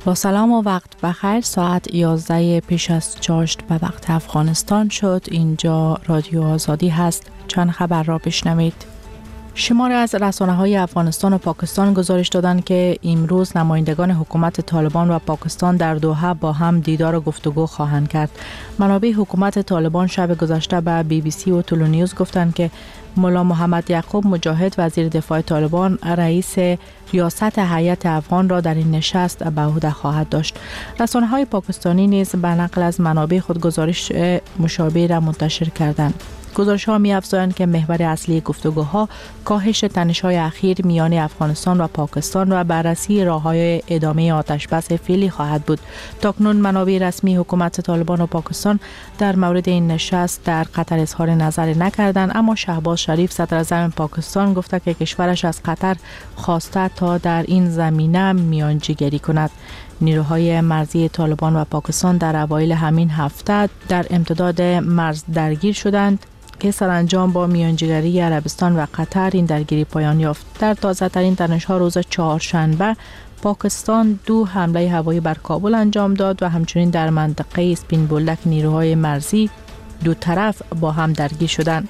با سلام و وقت بخیر. ساعت 11 پیش از چاشت به وقت افغانستان شد. اینجا رادیو آزادی هست. چند خبر را بشنوید. شماری از رسانه‌های افغانستان و پاکستان گزارش دادند که امروز نمایندگان حکومت طالبان و پاکستان در دوحه با هم دیدار و گفتگو خواهند کرد. منابع حکومت طالبان شب گذشته به BBC و تلونیوز گفتند که ملا محمد یعقوب مجاهد وزیر دفاع طالبان رئیس ریاست هیئت افغان را در این نشست به عهده خواهد داشت. رسانه‌های پاکستانی نیز به نقل از منابع خود گزارش مشابه را منتشر کردند. گزارش‌ها می‌افزایند که محور اصلی گفتگوها کاهش تنش‌های اخیر میان افغانستان و پاکستان و بررسی راه‌های ادامه آتش‌بس فعلی خواهد بود. تاکنون منابع رسمی حکومت طالبان و پاکستان در مورد این نشست در قطر اظهار نظر نکردند، اما شهباز شریف صدر اعظم پاکستان گفته که کشورش از قطر خواسته تا در این زمینه میانجیگری کند. نیروهای مرزی طالبان و پاکستان در اوایل همین هفته در امتداد مرز درگیر شدند که سرانجام با میانجیگری عربستان و قطر این درگیری پایان یافت. در تازه ترین تنش‌ها روز چهارشنبه پاکستان 2 حمله هوایی بر کابل انجام داد و همچنین در منطقه اسپین بولدک نیروهای مرزی دو طرف با هم درگیر شدند.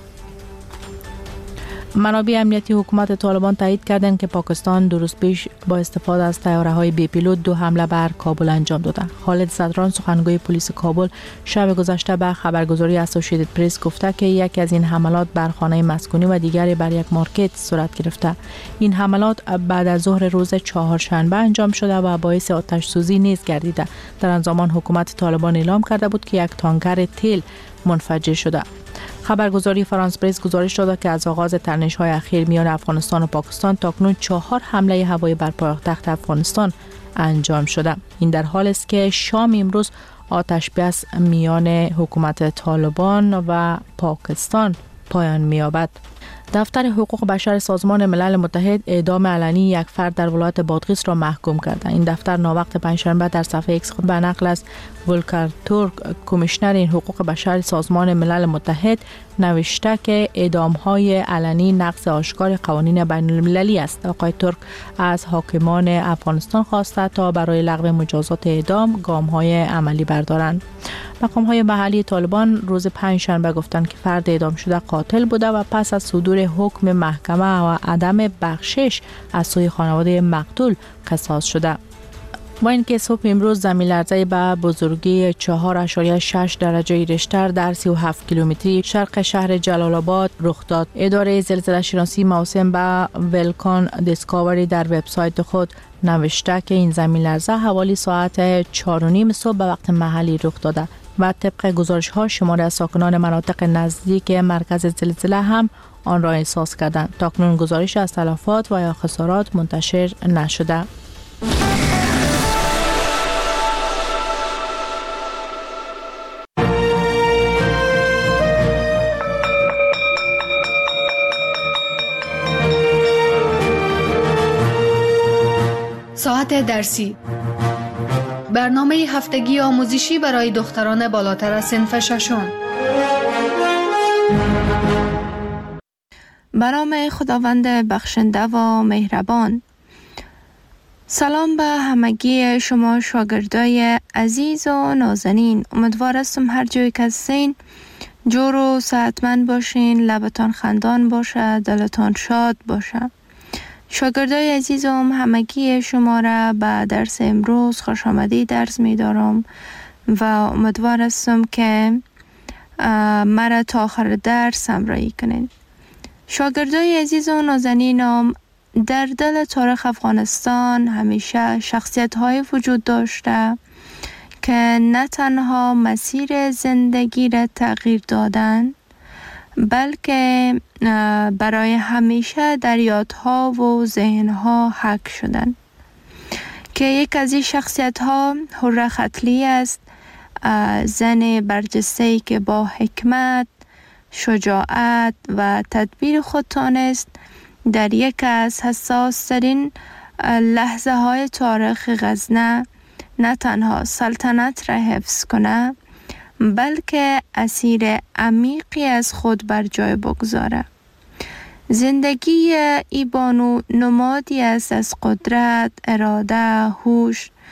منابع امنیتی حکومت طالبان تایید کردند که پاکستان 2 روز پیش با استفاده از طیاره‌های بی پیلوت 2 حمله بر کابل انجام دادند. خالد صدران سخنگوی پلیس کابل شب گذشته به خبرگزاری اسوسییتد پرس گفته که یکی از این حملات بر خانه مسکونی و دیگری بر یک مارکت صورت گرفته. این حملات بعد از ظهر روز چهارشنبه انجام شده و باعث آتش سوزی نیز گردیده. در آن زمان حکومت طالبان اعلام کرده بود که یک تانکر تیل منفجر شده. خبرگزاری فرانس پرس گزارش داده که از آغاز تنش‌های اخیر میان افغانستان و پاکستان تاکنون 4 حمله هوایی بر پایتخت افغانستان انجام شده. این در حالی است که شام امروز آتش بس میان حکومت طالبان و پاکستان پایان می‌یابد. دفتر حقوق بشر سازمان ملل متحد اعدام علنی یک فرد در ولایت بادغیس را محکوم کرد. این دفتر ناوقت پنجشنبه در صفحه ایکس خود به نقل از ولکر تورک کمیشنر این حقوق بشر سازمان ملل متحد نوشته که اعدام‌های علنی نقض آشکار قوانین بین‌المللی است. آقای تورک از حاکمان افغانستان خواسته تا برای لغو مجازات اعدام گام‌های عملی بردارند. مقام‌های محلی طالبان روز پنجشنبه گفتند که فرد اعدام شده قاتل بوده و پس از صدور حکم محکمه و عدم بخشش از سوی خانواده مقتول قصاص شده. با اینکه صبح امروز زمین لرزه به بزرگی 4.6 درجه ریشتر در 37 کیلومتری شرق شهر جلال آباد رخ داد. اداره زلزله شناسی موسوم به ولکان دیسکاوری در وبسایت خود نوشته که این زمین لرزه حوالی ساعت 4:30 صبح به وقت محلی رخ داده و طبق گزارش‌ها شماری از ساکنان مناطق نزدیک مرکز زلزله هم آن را احساس کردند. تاکنون گزارش از تلفات و یا خسارات منتشر نشده. ساعت درسی، برنامه هفتگی آموزشی برای دختران بالاتر از صنف ششم. به نام خداوند بخشنده و مهربان. سلام به همگی شما شاگردای عزیز و نازنین. امیدوار هستم هر جایی که هستین جور و صحتمند باشین، لبتان خندان باشه، دلتان شاد باشه. شاگردای عزیزم همگی شما را به درس امروز خوش آمدید درس می دارم و امیدوار هستم که مرا تا آخر درس همراهی کنین. شاگردای عزیز و نازنینم، در دل تاریخ افغانستان همیشه شخصیت های وجود داشته که نه تنها مسیر زندگی را تغییر دادن، بلکه برای همیشه در یادها و ذهنها حک شدن. که یک از این شخصیت ها حره ختلی است، زن برجسته‌ای که با حکمت، شجاعت و تدبیر خود تانست در یک از حساس ترین لحظه های تاریخ غزنه نه تنها سلطنت را حفظ کنه، بلکه اسیر عمیقی از خود بر جای بگذاره. زندگی ای بانو نمادی است از قدرت، اراده، هوش،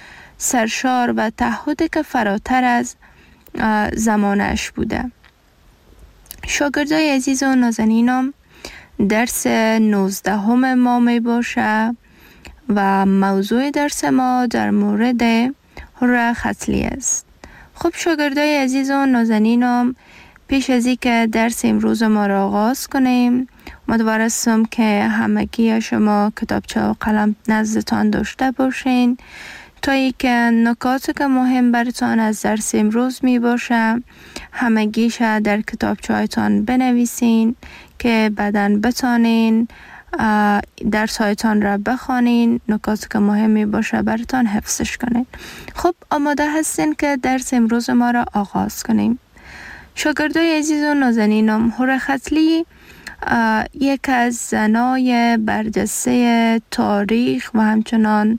سرشار و تعهدی که فراتر از زمانش بوده. شاگردای عزیز و نازنینم، درس 19 ما می باشه و موضوع درس ما در مورد حره ختلی است. خب شاگردای عزیز و نازنینم، پیش از اینکه درس امروز ما را آغاز کنیم، امیدوار هستم که همگی شما کتابچه و قلم نزدتان داشته باشین تا اینکه نکاتی که مهم براتان از درس امروز می باشه همگیش در کتابچه هایتان بنویسین که بعداً بتانین درس هایتان را بخوانین، نکاتی که مهم می باشه براتان حفظش کنین. خب آماده هستین که درس امروز ما را آغاز کنیم؟ شاگردای عزیز و نازنینم، حره ختلی یک از زنای برجسته تاریخ و همچنان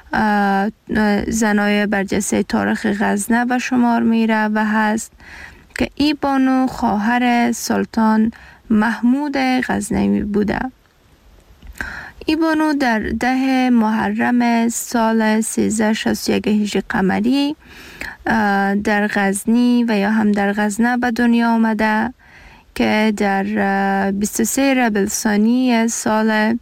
زنای برجسته تاریخ غزنه به شمار میره و هست که ای بانو خواهر سلطان محمود غزنوی بوده. ای بانو در 10 محرم سال 1361 هجری قمری در غزنی و یا هم در غزنه به دنیا آمده که در 23 ربیع الثانی سال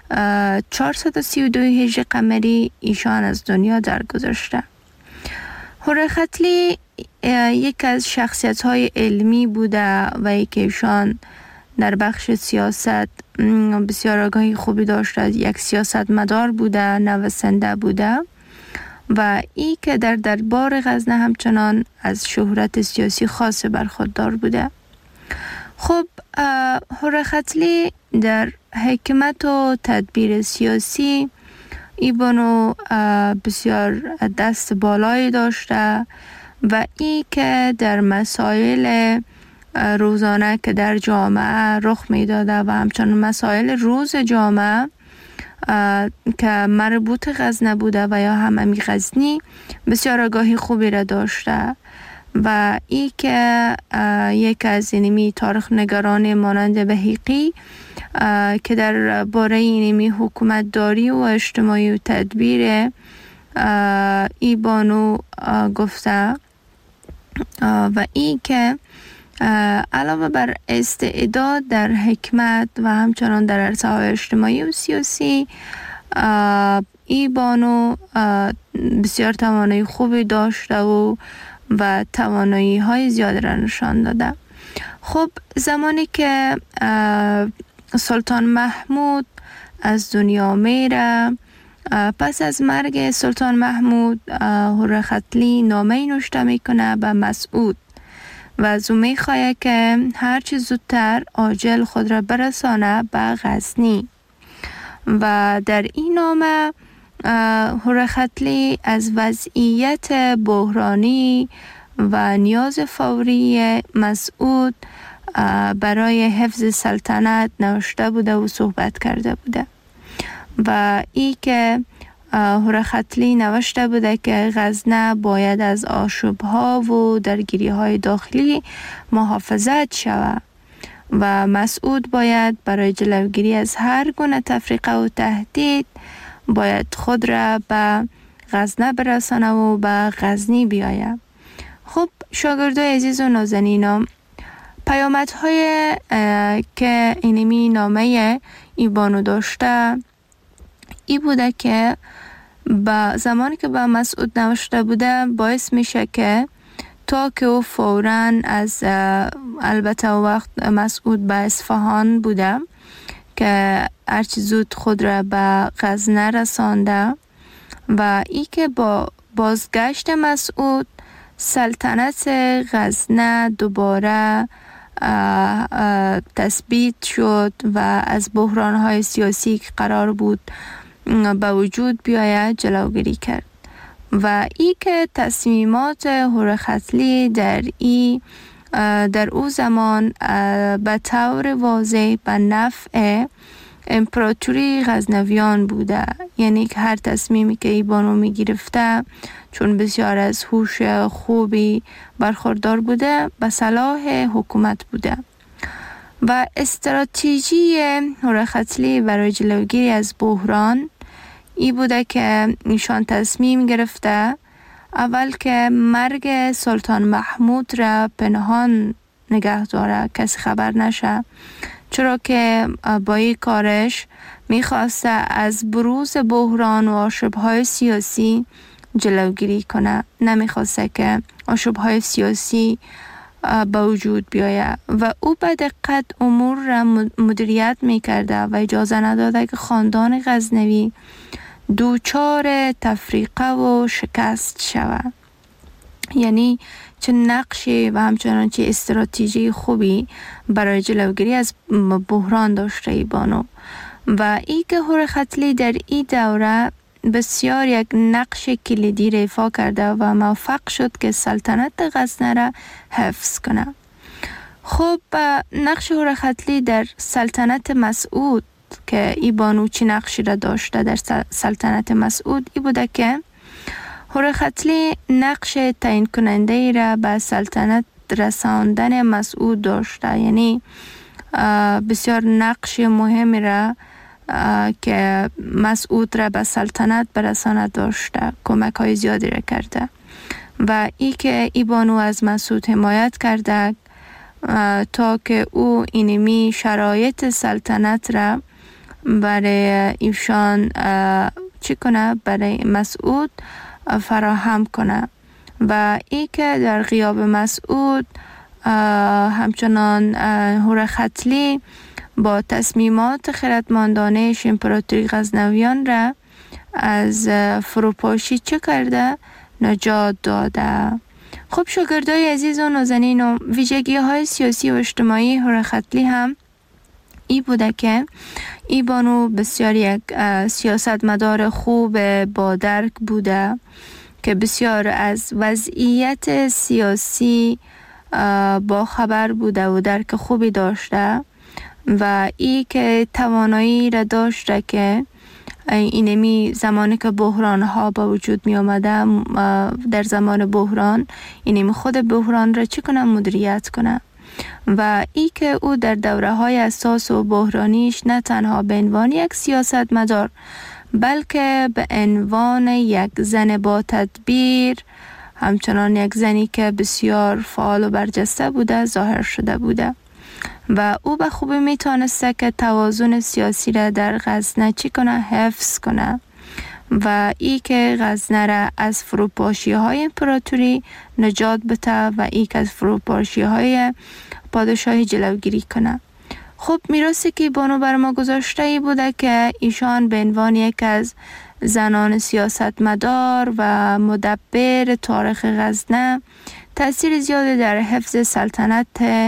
432 هجری قمری ایشان از دنیا درگذشته. حره ختلی یک از شخصیت های علمی بوده و یک ایشان در بخش سیاست بسیار آگاهی خوبی داشته، یک سیاست مدار بوده، نویسنده بوده و ای که در دربار غزنه همچنان از شهرت سیاسی خاص برخوردار بوده. خب حره ختلی در حکمت و تدبیر سیاسی ای بانو بسیار دست بالایی داشته و ای که در مسائل روزانه که در جامعه رخ می داده و همچنان مسائل روز جامعه که مربوط غزنه بوده و یا هم غزنی بسیار آگاهی خوبی را داشته و ای که یک از اینمی تاریخ نگاران مانند بهیقی که در باره اینمی حکومت داری و اجتماعی و تدبیر ای بانو گفته و ای که علاوه بر استعداد در حکمت و همچنان در عرصه‌های اجتماعی و سیاسی ای بانو بسیار توانایی خوبی داشته و توانایی های زیاد را نشان داده. خب زمانی که سلطان محمود از دنیا میره، پس از مرگ سلطان محمود حره ختلی نامه نوشته میکنه به مسعود و از او میخواه که هرچی زودتر عاجل خود را برسانه به غزنی و در این نامه حره ختلی از وضعیت بحرانی و نیاز فوری مسعود برای حفظ سلطنت نوشته بوده و صحبت کرده بوده و ای که حره ختلی نوشته بوده که غزنه باید از آشوب‌ها و درگیری‌های داخلی محافظت شود و مسعود باید برای جلوگیری از هر گونه تفریقه و تهدید باید خود را به غزنه برسانه و به غزنی بیاید. خب شاگردای عزیز و نازنینم، پیامدهای که اینمی نامه ای بانو داشته ای بوده که با زمانی که به مسعود نوشته بوده باعث میشه که تا که او فوراً از البته وقت مسعود به اصفهان بوده که هرچی زود خود را به غزنه رسانده و ای که با بازگشت مسعود سلطنت غزنه دوباره تثبیت شد و از بحران‌های سیاسی که قرار بود به وجود بیاید جلوگیری کرد و ای که تصمیمات حره ختلی در او زمان به طور واضح به نفع امپراتوری غزنویان بوده، یعنی که هر تصمیمی که ای بانو می گرفته چون بسیار از هوش خوبی برخوردار بوده به صلاح حکومت بوده و استراتژی حره ختلی برای جلوگیری از بحران ای بوده که ایشان تصمیم گرفته اول که مرگ سلطان محمود را پنهان نگه داره، کسی خبر نشه، چرا که با این کارش میخواسته از بروز بحران و آشوب‌های سیاسی جلوگیری کنه. نمیخواسته که آشوب‌های سیاسی به وجود بیاید و او به دقت امور را مدیریت میکرده و اجازه نداده که خاندان غزنوی دوچار تفریقه و شکست شود. یعنی چه نقشی و همچنان چه استراتژی خوبی برای جلوگیری از بحران داشته ای بانو. و ای که هور ختلی در این دوره بسیار یک نقش کلیدی را ایفا کرده و موفق شد که سلطنت غزنه را حفظ کنه. خب نقش هور ختلی در سلطنت مسعود که ای بانو چی نقشی را داشته در سلطنت مسعود ای بوده که هور ختلی نقش تعیین کننده ای را به سلطنت رساندن مسعود داشته. یعنی بسیار نقش مهمی را که مسعود را به سلطنت برساند داشته، کمک های زیادی را کرده و ای که ای بانو از مسعود حمایت کرده تا که او اینمی شرایط سلطنت را برای ایشان چی کنه، برای مسعود فراهم کنه. و ای که در غیاب مسعود همچنان هور ختلی با تصمیمات خردمندانه امپراتوری غزنویان را از فروپاشی چه کرده؟ نجات داده. خب شاگردای عزیز و نازنین و ویژگی های سیاسی و اجتماعی هور ختلی هم ای بوده که ای بانو بسیار یک سیاستمدار خوب با درک بوده که بسیار از وضعیت سیاسی با خبر بوده و درک خوبی داشته و ای که توانایی را داشته که اینمی زمانی که بحران ها با وجود می آمده در زمان بحران اینمی خود بحران را چی کنه، مدیریت کنه. و ای که او در دوره های اساس و بحرانیش نه تنها به عنوان یک سیاستمدار بلکه به عنوان یک زن با تدبیر، همچنان یک زنی که بسیار فعال و برجسته بوده ظاهر شده بوده و او به خوبی میتونسته که توازن سیاسی را در غزنه چی کنه، حفظ کنه و ای که غزنه را از فروپاشی های امپراتوری نجات بده و ای که از فروپاشی های پادشاهی جلوگیری کنه. خب میراثی که بانو بر ما گذاشته ای بوده که ایشان به عنوان یک از زنان سیاستمدار و مدبر تاریخ غزنه تأثیر زیادی در حفظ سلطنت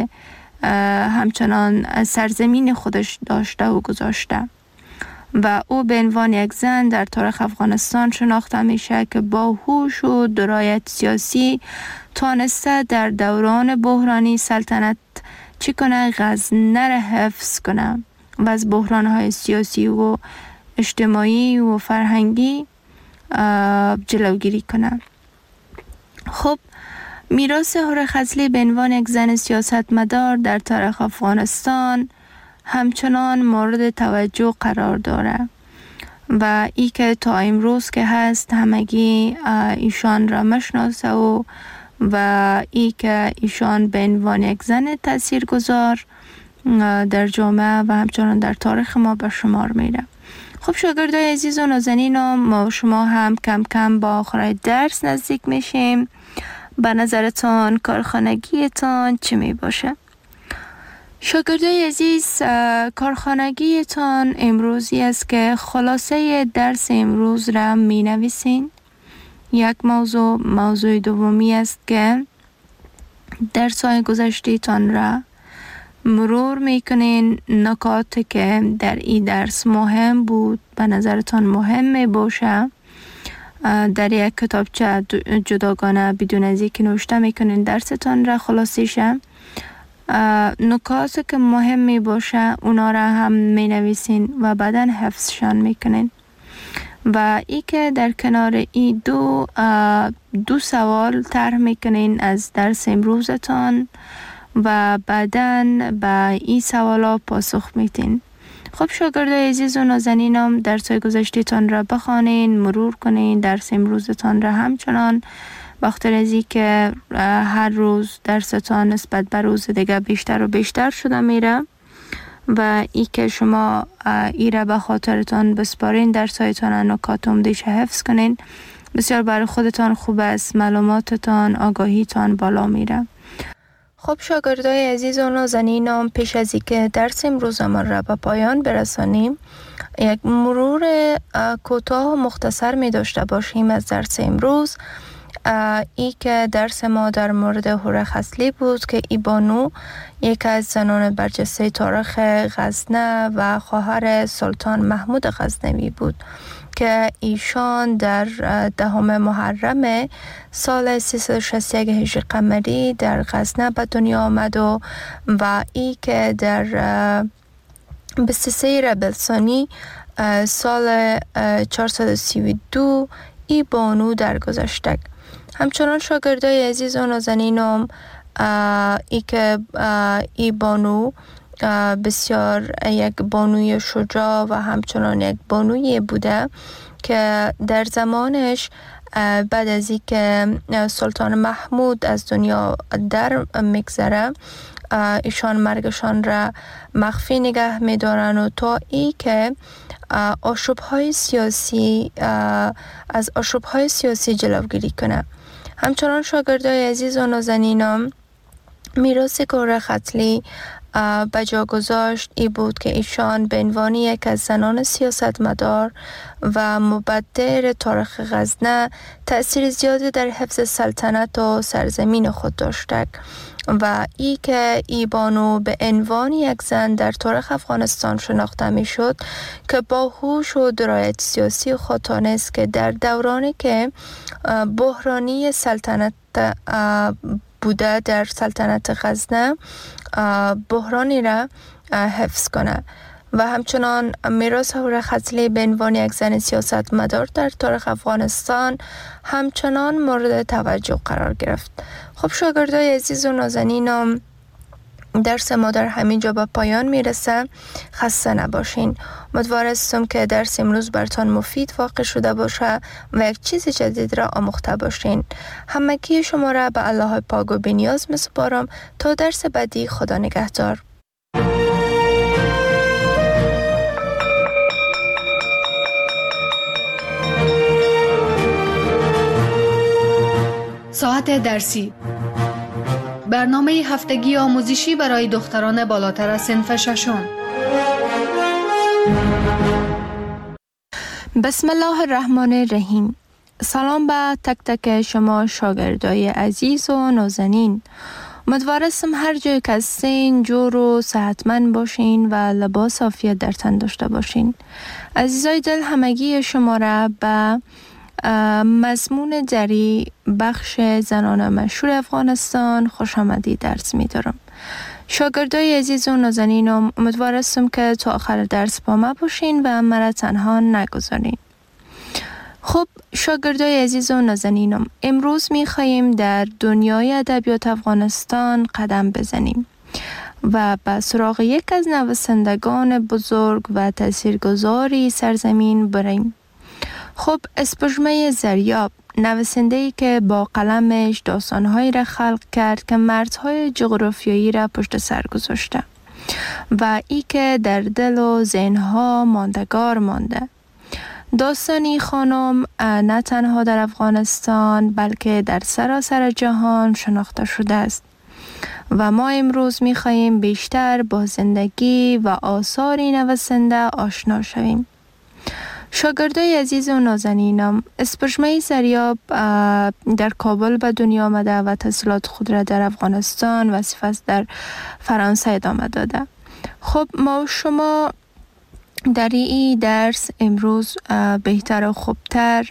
همچنان سرزمین خودش داشته و گذاشته و او به عنوان یک زن در تاریخ افغانستان شناخته میشه که با هوش و درایت سیاسی تانسته در دوران بحرانی سلطنت چی کنه، غزنه را حفظ کنه و از بحرانهای سیاسی و اجتماعی و فرهنگی جلوگیری کنه. خب میراث هور ختلی به عنوان یک زن سیاستمدار در تاریخ افغانستان همچنان مورد توجه قرار داره و ای که تا امروز که هست همگی ایشان را مشناسه و ای که ایشان به عنوان یک زن تاثیرگذار در جامعه و همچنان در تاریخ ما به شمار میره. خب شاگردای عزیز و نازنین، ما شما هم کم کم با آخر درس نزدیک میشیم. به نظرتان کارخانگیتان چی می باشه؟ شاگردای عزیز، کارخانگیتان امروزی است که خلاصه درس امروز را می نویسین. یک موضوع دومی است که درس‌های گذشته‌تان را مرور میکنین. نکاتی که در این درس مهم بود به نظرتان مهم می باشه در یک کتابچه جداگانه بدون از اینکه نوشته میکنین درستان را خلاصیشه. نکاتی که مهم می باشه اونا را هم می نویسین و بعداً حفظشان میکنین و ای که در کنار این دو سوال طرح میکنین از درس امروزتان و بعداً به این سوالا پاسخ میتین خب شاگردای عزیز و نازنینم، درس‌های گذشته‌تان را بخوانین، مرور کنین، درس امروزتان را همچنان بخاطر از که هر روز درستان نسبت به روز دیگه بیشتر و بیشتر شده میره و ای که شما ایره به خاطرتان بسپارین، درسایتان نکات عمده‌اش حفظ کنین، بسیار برای خودتان خوب است، معلوماتتان، آگاهیتان بالا میره. خب شاگردای عزیز و نازنینم، پیش از اینکه درس امروزمان را به پایان برسانیم، یک مرور کوتاه و مختصر می داشته باشیم از درس امروز. ای که درس ما در مورد هوره خصلی بود که ای بانو یک از زنان برجسته تاریخ غزنه و خواهر سلطان محمود غزنوی بود که ایشان در 10 محرم سال 361 هجری قمری در غزنه به دنیا آمد و ای که در 23 ربیع الثانی سال 432 ای بانو درگذشت. همچنان شاگردای عزیز و نازنینم، ای که ای بانو بسیار یک بانوی شجاع و همچنان یک بانوی بوده که در زمانش بعد از اینکه سلطان محمود از دنیا در میگذره، ایشان مرگشان را مخفی نگه میدارن و تا ای که آشوب‌های سیاسی از آشوب‌های سیاسی جلوگیری کنه. همچنان شاگردای عزیز و نازنینم، میراث هوره خصلی به جا گذاشت ای بود که ایشان به عنوان یک از زنان سیاستمدار و مبدر تاریخ غزنه تأثیر زیادی در حفظ سلطنت و سرزمین خود داشته و ای که ای بانو به عنوان یک زن در تاریخ افغانستان شناخته می شد که با هوش و درایت سیاسی خود تانست که در دورانی که بحرانی سلطنت بوده در سلطنت غزنه بحرانی را حفظ کنه و همچنان میراث هوره خصلی به عنوان یک زن سیاستمدار در تاریخ افغانستان همچنان مورد توجه قرار گرفت. خب شاگردای عزیز و نازنینم، درس ما در همین جا به پایان میرسه. خسته نباشین. امیدوارم که درس امروز براتون مفید واقع شده باشه و یک چیز جدید را آموخته باشین. همگی شما را به الله پاک و بی‌نیاز میسپارم تا درس بعدی. خدا نگهدار. ساعت درسی، برنامه هفتگی آموزشی برای دختران بالاتر از صنف ششم. بسم الله الرحمن الرحیم. سلام به تک تک شما شاگردای عزیز و نازنین. امیدوارم هر جای که هستین جور و صحتمند باشین و لباس عافیت در تن داشته باشین. عزیزای دل، همگی شما را به مضمون دری بخش زنان مشهور افغانستان خوش آمدید درس می دارم. شاگردای عزیز و نازنینم، امیدوارم که تا آخر درس با ما باشین و مرا تنها نگذارین. خب شاگردای عزیز و نازنینم، امروز می خواهیم در دنیای ادبیات افغانستان قدم بزنیم و به سراغ یک از نویسندگان بزرگ و تاثیرگذاری سرزمین بریم. خب اسپژمه زریاب، نویسنده‌ای که با قلمش داستان‌هایی را خلق کرد که مرزهای جغرافیایی را پشت سر گذاشته و ای که در دل و ذهن‌ها ماندگار مانده. داستانی خانم نه تنها در افغانستان بلکه در سراسر جهان شناخته شده است و ما امروز می‌خواهیم بیشتر با زندگی و آثار نویسنده آشنا شویم. شاگردای عزیز و نازنینم، اسپژمه زریاب در کابل به دنیا آمده و تحصیلات خود را در افغانستان و سپس در فرانسه ادامه داده. خب ما و شما در این درس امروز بهتر و خوبتر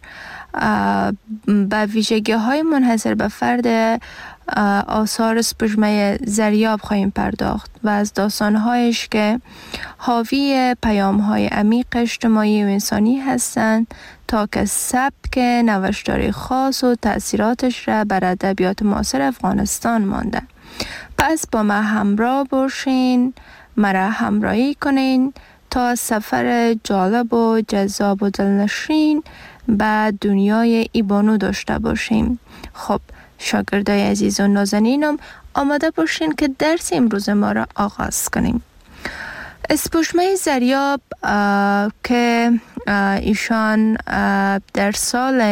به ویژگی های منحصر به فرد آثار اسپژمه زریاب خواهیم پرداخت و از داستانهایش که حاوی پیام‌های عمیق اجتماعی و انسانی هستند تا که سبک نوشتاری خاص و تأثیراتش را بر ادبیات معاصر افغانستان مانده. پس با ما همراه باشین، مرا همراهی کنین تا سفر جالب و جذاب و دلنشین به دنیای ایبانو داشته باشیم. خب شاگردای عزیز و نازنینم آماده باشین که درس امروز ما را آغاز کنیم. اسپوشمه زریاب که ایشان در سال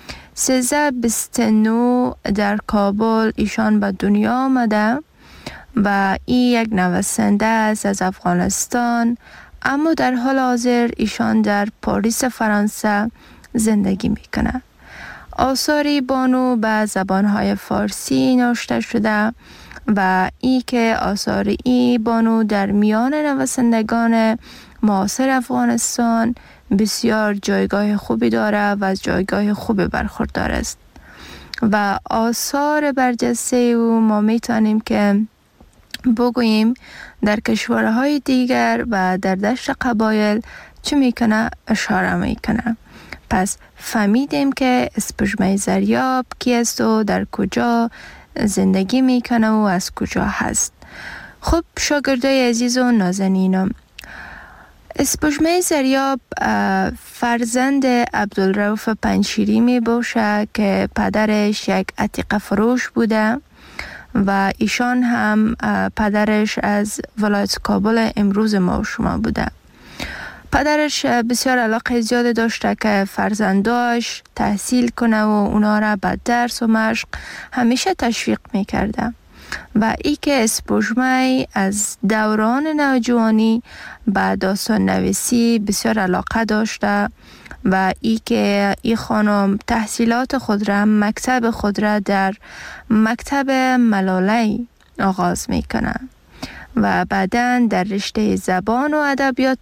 1329 در کابل ایشان به دنیا آمده و این یک نویسنده است از افغانستان، اما در حال حاضر ایشان در پاریس فرانسه زندگی میکنه. آثار بانو به زبانهای فارسی نوشته شده و ای که آثار ای بانو در میان نویسندگان معاصر افغانستان بسیار جایگاه خوبی داره و از جایگاه خوبی برخوردار است و آثار برجسته او ما میتونیم که بگوییم در کشورهای دیگر و در دشت قبایل چه میکنه اشاره میکنه. پس فهمیدیم که اسپوشمه زریاب کی است و در کجا زندگی میکنه و از کجا هست. خب شاگردای عزیز و نازنینم، اسپوشمه زریاب فرزند عبدالرؤوف پنجشیری می باشه که پدرش یک عتیقه فروش بوده و ایشان هم پدرش از ولایت کابل امروز ما و شما بوده. پدرش بسیار علاقه زیاد داشته که فرزنداش تحصیل کنه و اونا را به درس و مشق همیشه تشویق میکرده و ای که اسپوشمه از دوران نوجوانی به داستان نویسی بسیار علاقه داشته و ای که ای خانم تحصیلات خود را مکتب خود را در مکتب ملالی آغاز میکنه و بعداً در رشته زبان و ادبیات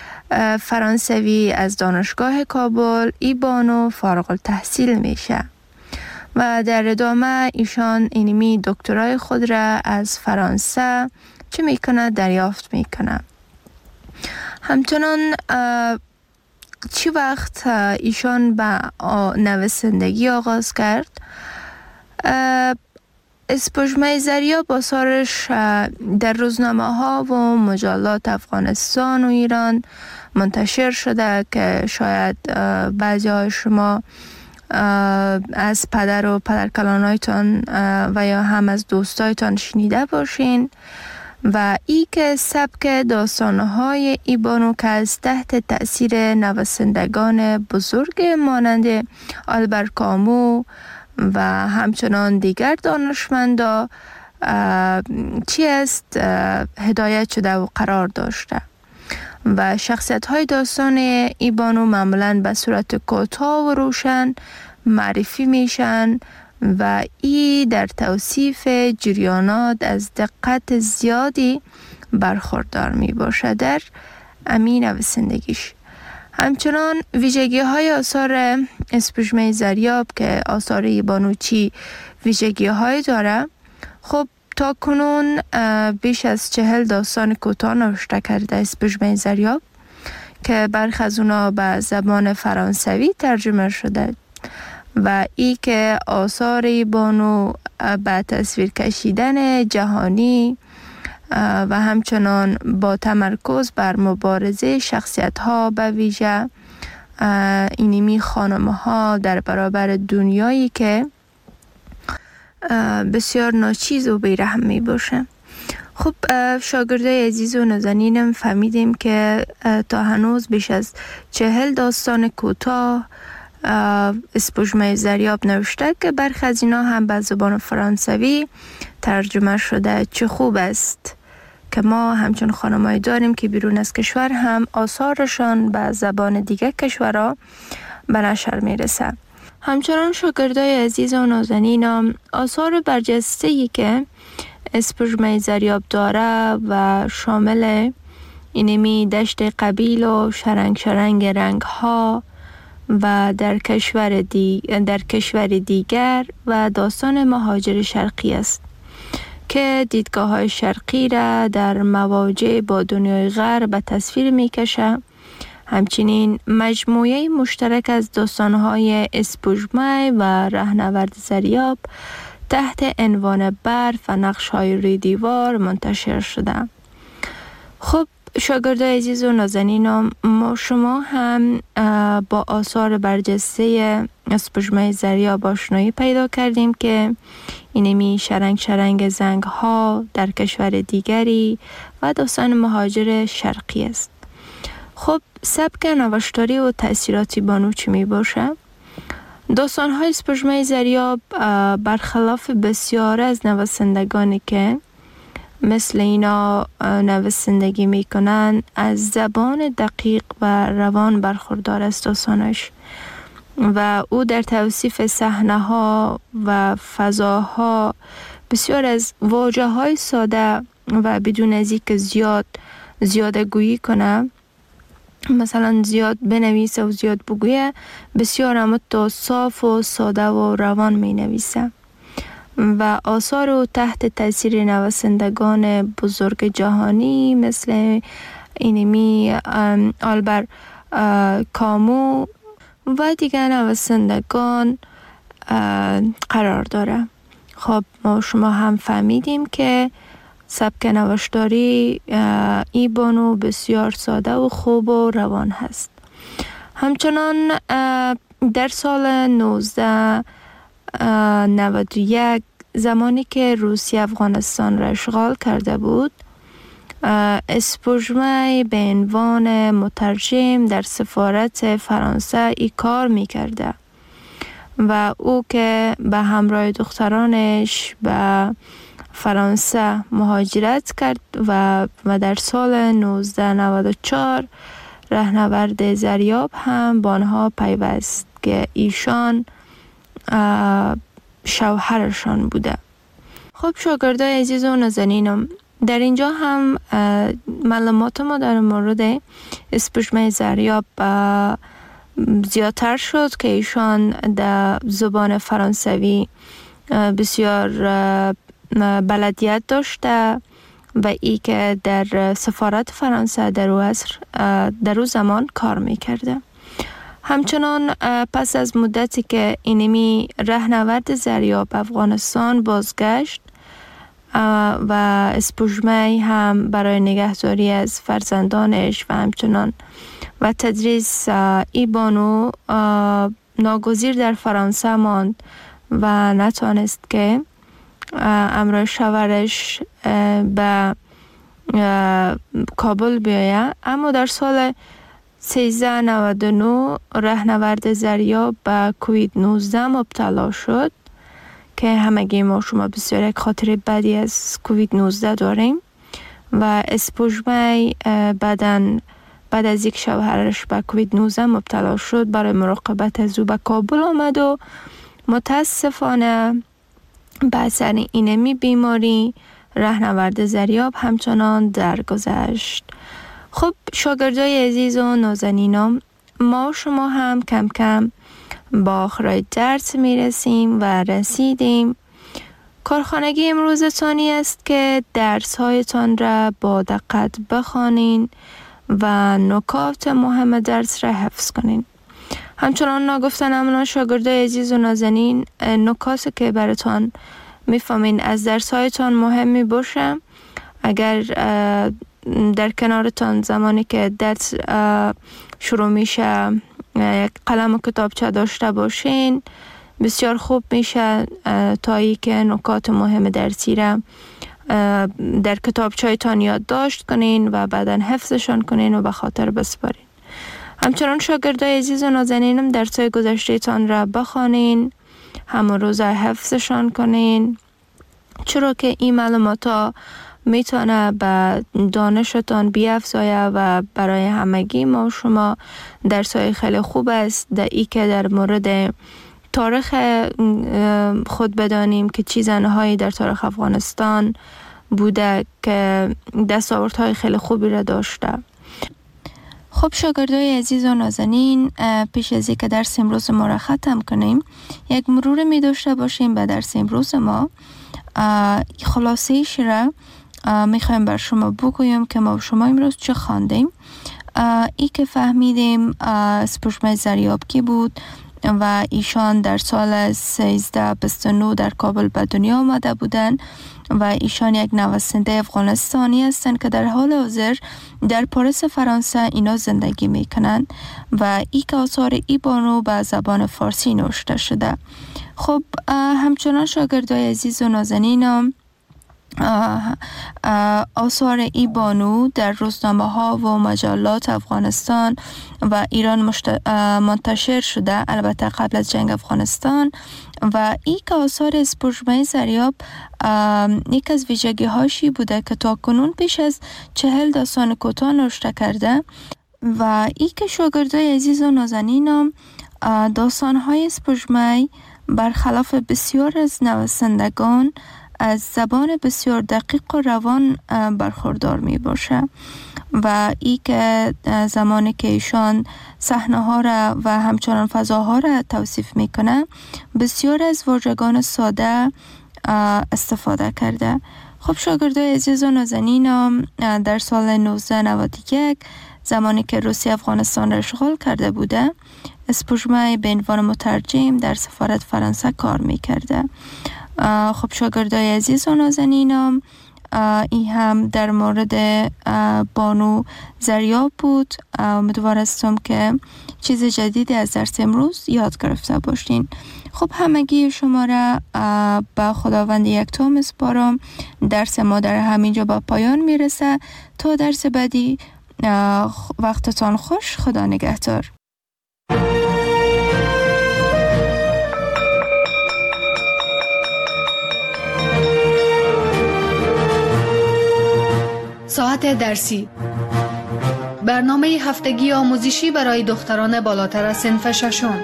فرانسوی از دانشگاه کابل ای بانو فارغ التحصیل میشه و در ادامه ایشان اینمی دکترای خود را از فرانسه چه میکنه دریافت میکنه. همچنان چی وقت ایشان به نویسندگی آغاز کرد، اسپوشمه زریاب آثارش در روزنامه ها و مجلات افغانستان و ایران منتشر شده که شاید بعضی های شما از پدر و پدرکلانایتان و یا هم از دوستایتان شنیده باشین و ای که سبک داستانهای ای بانو که از تحت تأثیر نویسندگان بزرگ مانند آلبر کامو و همچنان دیگر دانشمندا چی است هدایت شده و قرار داشته و شخصیت های داستان ای بانو معمولاً به صورت کوتاه و روشن معرفی میشن و ای در توصیف جریانات از دقت زیادی برخوردار می باشه در امین نویسندگیش. همچنان ویژگی های آثار اسپوشمه زریاب که آثار ای بانو چی ویژگی های داره، خب تا کنون بیش از 40 داستان کوتاه نوشته کرده اسپوشمه زریاب که برخی از اونا به زبان فرانسوی ترجمه شده و ای که آثار ای بانو به تصویر کشیدن جهانی و همچنان با تمرکز بر مبارزه شخصیت ها به ویژه اینمی خانم ها در برابر دنیایی که بسیار ناچیز و بیرحم می باشه. خب شاگردای عزیز و نازنینم فهمیدیم که تا هنوز بیش از 40 داستان کوتاه اسپوشمه زریاب نوشته که برخی از اینا هم به زبان فرانسوی ترجمه شده. چه خوب است که ما همچون خانمایی داریم که بیرون از کشور هم آثارشان به زبان دیگر کشورها به نشر میرسه. همچنان شاگردای عزیز و نازنینم آثار برجسته‌ای که اسپوشمه زریاب داره و شامل اینمی دشت قبیل و شرنگ رنگ ها و در کشور دیگر و داستان مهاجر شرقی است که دیدگاه های شرقی را در مواجه با دنیای غرب به تصویر می کشه. همچنین مجموعه مشترک از داستان‌های اسپوشمه و رهنورد زریاب تحت عنوان برف و نقش‌های روی دیوار منتشر شده. خب شاگردای عزیز و نازنینم، ما شما هم با آثار برجسته اسپوژمه ضریاب آشنایی پیدا کردیم که اینمی شرنگ زنگ ها در کشور دیگری و داستان مهاجر شرقی است. خب سبک نوشتاری و تأثیراتی بانو چی می باشه؟ داستان های اسپوژمه ضریاب برخلاف بسیار از نویسندگانی که مثل اینا نویسندگی میکنن، از زبان دقیق و روان برخوردار است داستانش و او در توصیف صحنه ها و فضاها بسیار از واژه های ساده و بدون از اینکه زیاده گویی کنه، مثلا زیاد بنویسه و زیاد بگویه، بسیار اما صاف و ساده و روان می نویسه و آثار او تحت تاثیر نویسندگان بزرگ جهانی مثل اینمی آلبر کامو و دیگر نویسندگان قرار داره. خب ما شما هم فهمیدیم که سبک نوشتاری ای بانو بسیار ساده و خوب و روان هست. همچنان در سال 1991 زمانی که روسیه افغانستان را اشغال کرده بود، اسپوژمه به عنوان مترجم در سفارت فرانسه ای کار می کرده و او که به همراه دخترانش به فرانسه مهاجرت کرد و در سال 1994 رهنورد ضریاب هم با آنها پیوست که ایشان شوهرشان بوده. خب شاگردای عزیز و نازنینم، در اینجا هم معلومات ما در مورد اسپوژمه ضریاب زیادتر شد که ایشان در زبان فرانسوی بسیار بلدیت داشته و ای که در سفارت فرانسه در او زمان کار میکرده. همچنان پس از مدتی که اینمی رهنورد ضریاب افغانستان بازگشت و اسپوژمه هم برای نگهداری از فرزندانش و همچنان و تدریس ای بانو ناگزیر در فرانسه ماند و نتوانست که همراه شوهرش به کابل بیاید. اما در سال 1399 رهنورد ضریاب به کووید 19 مبتلا شد که همگی ما شما بسیار یک خاطر بدی از کووید 19 داریم و اسپوژمه بعد از یک شوهرش به کووید 19 مبتلا شد برای مراقبت از او به کابل آمد و متاسفانه به اثر اینمی بیماری رهنورد ضریاب همچنان درگذشت. خب شاگردای عزیز و نازنینم، ما شما هم کم کم با آخرای درس میرسیم و رسیدیم. کارخانگی امروزتانی است که درس هایتان را با دقت بخوانین و نکات مهم درس را حفظ کنین. همچنان نگفتن امنا شاگردای عزیز و نازنین، نکاتی که براتان میفهمین از درس هایتان مهم می باشه. اگر در کنارتان زمانی که درس شروع میشه یک قلم و کتابچه داشته باشین بسیار خوب میشه تا ای که نکات مهم درسی را در کتابچه‌تان یادداشت کنین و بعداً حفظشان کنین و به خاطر بسپارین. همچنان شاگردای عزیز و نازنینم درس‌های گذشته‌تان را بخوانین، همون روزا حفظشان کنین، چرا که این معلومات میتونه به دانشتان بیافزاید و برای همگی ما شما درس‌های خیلی خوب است در ای که در مورد تاریخ خود بدانیم که چه زنهایی در تاریخ افغانستان بوده که دستاوردهای خیلی خوبی را داشته. خب شاگردای عزیز و نازنین، پیش از اینکه درس امروز ما را ختم کنیم یک مرور می داشته باشیم به درس امروز ما. خلاصه‌ایش را میخوایم بر شما بگویم که ما شما امروز چه خواندیم. ای که فهمیدیم اسپوژمه ضریاب کی بود، و ایشان در سال 1329 در کابل به دنیا آمده بودند و ایشان یک نویسنده افغانستانی هستند که در حال حاضر در پاریس فرانسه اینا زندگی میکنند و ای که آثار ای بانو به زبان فارسی نوشته شده. خب همچنان شاگردای عزیز و نازنینم، آثار ای بانو در روزنامه ها و مجلات افغانستان و ایران منتشر شده، البته قبل از جنگ افغانستان. و ای که آثار اسپوژمه زریاب یک از ویژگی هاشی بوده که تا کنون بیش از 40 داستان کوتاه نوشته کرده و ای که شاگردای عزیز و نازنینم، داستان های اسپوژمه برخلاف بسیار از نویسندگان از زبان بسیار دقیق و روان برخوردار می باشه و ای که زمانی که ایشان صحنه ها را و همچنان فضاها را توصیف میکنه بسیار از واژگان ساده استفاده کرده. خب شاگردای عزیز و نازنینم، در سال 1991 زمانی که روسیه افغانستان را اشغال کرده بوده، اسپوژمه به عنوان مترجم در سفارت فرانسه کار میکرده. خب شاگردای عزیز و نازنینم، این هم در مورد بانو زریاب بود. امیدوار هستم که چیز جدیدی از درس امروز یاد گرفته باشین. خب همگی شما را به خداوند یکتا میسپارم. درس ما در همینجا به پایان میرسه. تا درس بعدی وقتتان خوش. خدا نگهدار. ساعت درسی، برنامه هفتگی آموزشی برای دختران بالاتر از صنف ششم.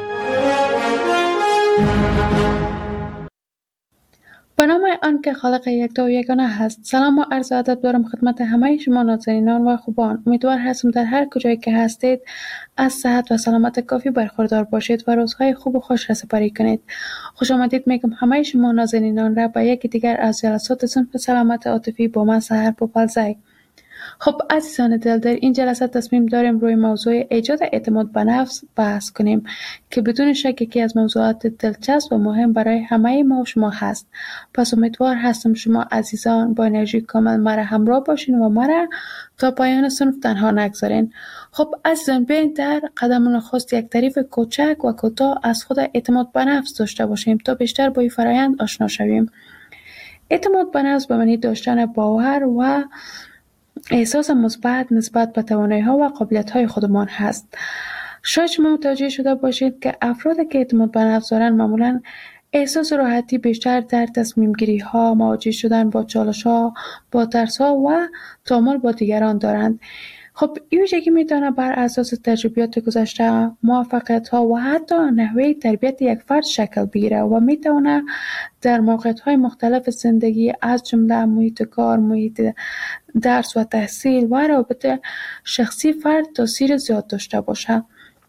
به نام آن که خالق یکتا و یگانه هست. سلام و عرض ادب دارم خدمت همه شما نازنینان و خوبان. امیدوار هستم در هر کجایی که هستید از صحت و سلامت کافی برخوردار باشید و روزهای خوب و خوش را سپری کنید. خوش آمدید میگم همه شما نازنینان را به یکی دیگر از جلسات صنف سلامت عاطفی با من سحر پوپلزی. خب عزیزان دل، در این جلسه تصمیم داریم روی موضوع ایجاد اعتماد به نفس بحث کنیم که بدون شک یکی از موضوعات دلچسب و مهم برای همه ما و شما هست. پس امیدوار هستم شما عزیزان با انرژی کامل مرا همراه باشین و مرا تا پایان صنف تنها نگذارین. خب عزیزان، بیاین در قدم نخست یک تعریف کوچک و کوتاه از خود اعتماد به نفس داشته باشیم تا بیشتر با این فرآیند آشنا شویم. اعتماد به نفس به معنی داشتن باور و احساس مثبت نسبت به توانایی‌ها و قابلیت‌های خودمان هست. شاید شما متوجه شده باشید که افرادی که اعتماد به نفس دارند معمولاً احساس راحتی بیشتر در تصمیم گیری‌ها، مواجه شدن با چالش‌ها، با ترس‌ها و تعامل با دیگران دارند. خب این ویژگی میتونه بر اساس تجربیات گذشته، موفقیت‌ها و حتی نحوه تربیت یک فرد شکل بگیره و میتونه در موقعیت‌های مختلف زندگی از جمله محیط کار، محیط درس و تحصیل و روابط شخصی فرد تاثیر زیاد داشته باشه.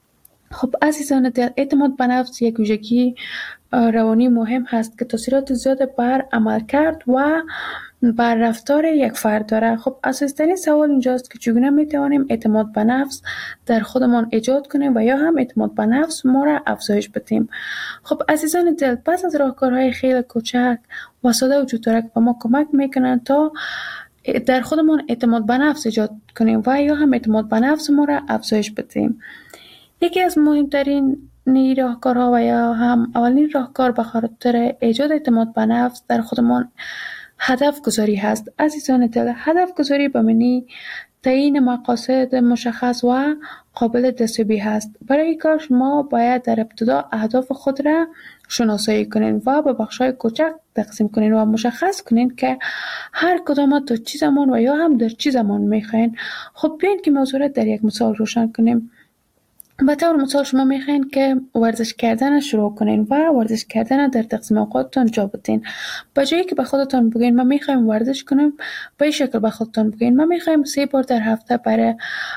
خب عزیزان دل، اعتماد به نفس یک ویژگی روانی مهم هست که تاثیرات زیاد بر عملکرد و بر رفتار یک فرد داره. خب اساسی‌ترین سوال اینجاست که چگونه میتوانیم اعتماد به نفس در خودمان ایجاد کنیم و یا هم اعتماد به نفس ما را افزایش بدیم. خب عزیزان دل، پس از راهکارهای خیلی کوچک و ساده وجود داره که به ما کمک میکنن تا در خودمان اعتماد به نفس ایجاد کنیم و یا هم اعتماد به نفس ما را افزایش بدیم. یکی از مهمترین راهکارها و یا هم اولین راهکار به خاطر ایجاد اعتماد به نفس در خودمان هدف گذاری هست. عزیزان دل، هدف گذاری به معنی تعیین مقاصد مشخص و قابل دستیابی هست. برای کار شما باید در ابتدا اهداف خود را شناسایی کنین و به بخش‌های کوچک تقسیم کنین و مشخص کنین که هر کدام تا چه زمان و یا هم در چه زمان میخواین. خب بیاین که موضوع را در یک مثال روشن کنیم. به طور مثال شما میخواین که ورزش کردن شروع کنین و ورزش کردن در تقسیم اوقاتتان جا بدین. به جایی که به خودتان بگین من میخوایم ورزش کنم، به این شکل به خودتان بگین من میخوایم 3 بار در هفته برای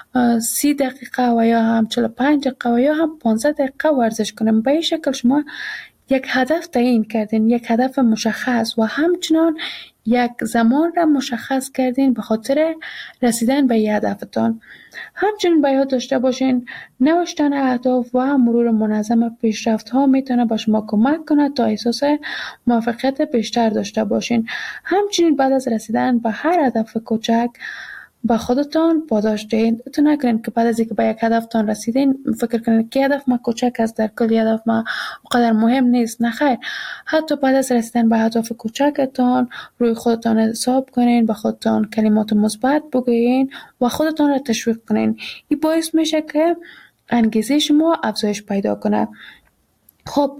30 دقیقه و یا هم 45 دقیقه و یا هم 15 دقیقه ورزش کنم. به این شکل شما یک هدف تعیین کردین، یک هدف مشخص و همچنان یک زمان را مشخص کردین به خاطر رسیدن به این هدفتان. همچنین به یاد داشته باشین نوشتن اهداف و مرور منظم پیشرفت ها میتونه به شما کمک کنه تا احساس موفقیت بیشتر داشته باشین. همچنین بعد از رسیدن به هر هدف کوچک با خودتان پاداش دهید. تو نکنین که بعد از اینکه به یک هدفتان رسیدین فکر کنین که هدف ما کوچک است، در کل هدف ما قدر مهم نیست. نه خیر، حتی بعد از رسیدن به هدف کوچکتان روی خودتان حساب کنین، به خودتان کلمات مثبت بگویین و خودتان را تشویق کنین. این باعث میشه که انگیزه شما افزایش پیدا کنه. خب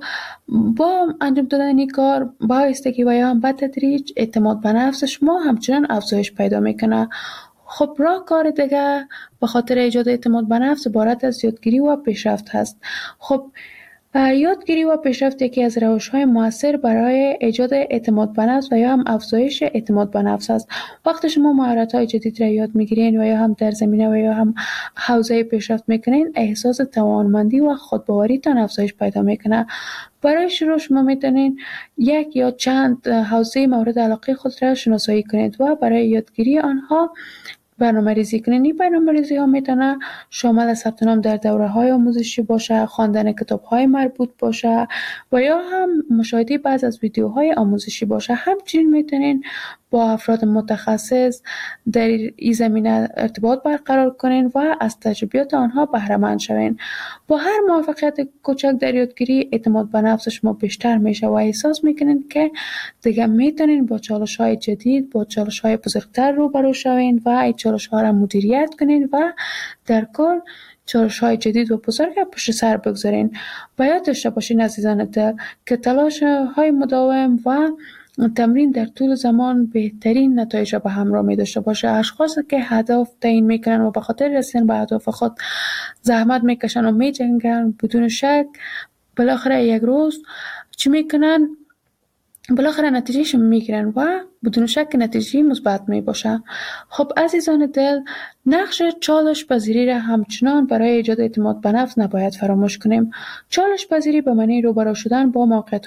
با انجام دادن این کار با آهستگی و یا هم به تدریج اعتماد به نفس شما همچنان افزایش پیدا میکنه. خب کار دیگه به خاطر ایجاد اعتماد به نفس عبارت از یادگیری و پیشرفت هست. خب یادگیری و پیشرفت یکی از روش‌های مؤثر برای ایجاد اعتماد به نفس و یا هم افزایش اعتماد به نفس است. وقتی شما مهارت‌های جدید را یاد می‌گیرین و یا هم در زمینه و یا هم حوزه پیشرفت می‌کنین، احساس توانمندی و خودباوریتان افزایش پیدا می‌کنه. برای شروع شما میتونین یک یا چند حوزه مورد علاقه خود را شناسایی کنید و برای یادگیری آنها برنامه‌ریزی کنید. این برنامه‌ریزی ها میتونه شامل ثبت نام در دوره‌های آموزشی باشه، خواندن کتاب‌های مربوط باشه و یا هم مشاهده بعضی از ویدیوهای آموزشی باشه. همچنین میتونین با افراد متخصص در این زمینه ارتباط برقرار کنین و از تجربیات آنها بهره مند شوین. با هر موفقیت کوچک در یادگیری اعتماد به نفس شما بیشتر میشه و احساس میکنین که دیگه میتونین با چالش‌های جدید، با چالش‌های بزرگتر روبرو شوین و این چالش‌ها را مدیریت کنین و در کل چالش‌های جدید و بزرگ پشت سر بگذارین. و یاد داشته باشین عزیزان دل که تلاش‌های مداوم و تمرین در طول زمان بهترین نتایج را به همراه می داشته باشه. اشخاصی که هدف تعیین میکنن و به خاطر رسیدن به اهداف خود زحمت میکشن و میجنگن، بدون شک بالاخره یک روز چی میکنن؟ بالاخره نتیجهش میگیرن و بدون شک نتیجه مثبت می باشه. خب عزیزان دل، نقش چالش پذیری را همچنان برای ایجاد اعتماد به نفس نباید فراموش کنیم. چالش پذیری به معنی روبرو شدن با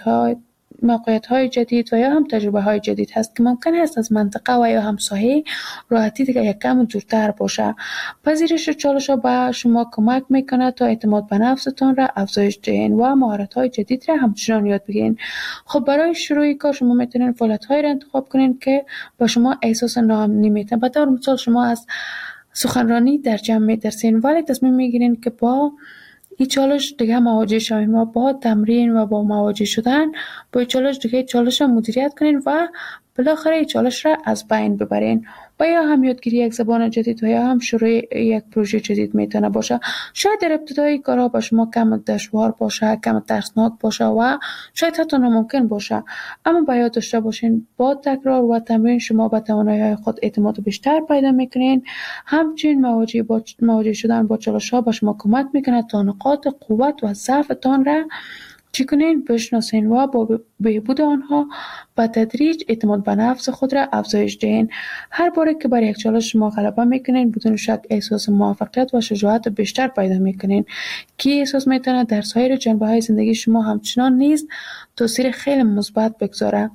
موقعیت‌های جدید و یا هم تجربه‌های جدید هست که ممکن است از منطقه و یا هم ساحه راحتی دیگه یک کم دورتر باشه. پذیرش چالش‌ها به شما کمک میکنه تا اعتماد به نفستان را افزایش دهین و مهارت‌های جدید را همچنان یاد بگیرین. خب برای شروع کار شما میتونین فعالیت‌هایی را انتخاب کنین که با شما احساس ناامنی میتن. به طور مثال شما از سخنرانی در جمع میترسین ولی تصمیم میگیرین که با این چالش دیگه مواجه شوین و با تمرین و با مواجه شدن با این چالش دیگه چالش را مدیریت کنین و بالاخره این چالش را از بین ببرین. و یا هم یادگیری یک زبان جدید و یا هم شروع یک پروژه جدید میتونه باشه. شاید در ابتدای کارها با شما کم دشوار باشه، کم ترسناک باشه و شاید حتی ناممکن باشه، اما باید داشته باشین با تکرار و تمرین شما به توانایی‌های خود اعتماد بیشتر پیدا میکنین. همچنین مواجه شدن با چالش‌ها به شما کمک میکنه تا نقاط قوت و ضعفتان را چی کنین؟ بشناسین و با بهبود آنها با تدریج اعتماد به نفس خود را افزایش دهین. هر باره که بر یک چالش شما غلبه میکنین بدون شک احساس موفقیت و شجاعت بیشتر پیدا میکنین که احساس میتونه در سایر جنبه‌های زندگی شما همچنان نیز تاثیر خیلی مثبت بگذاره.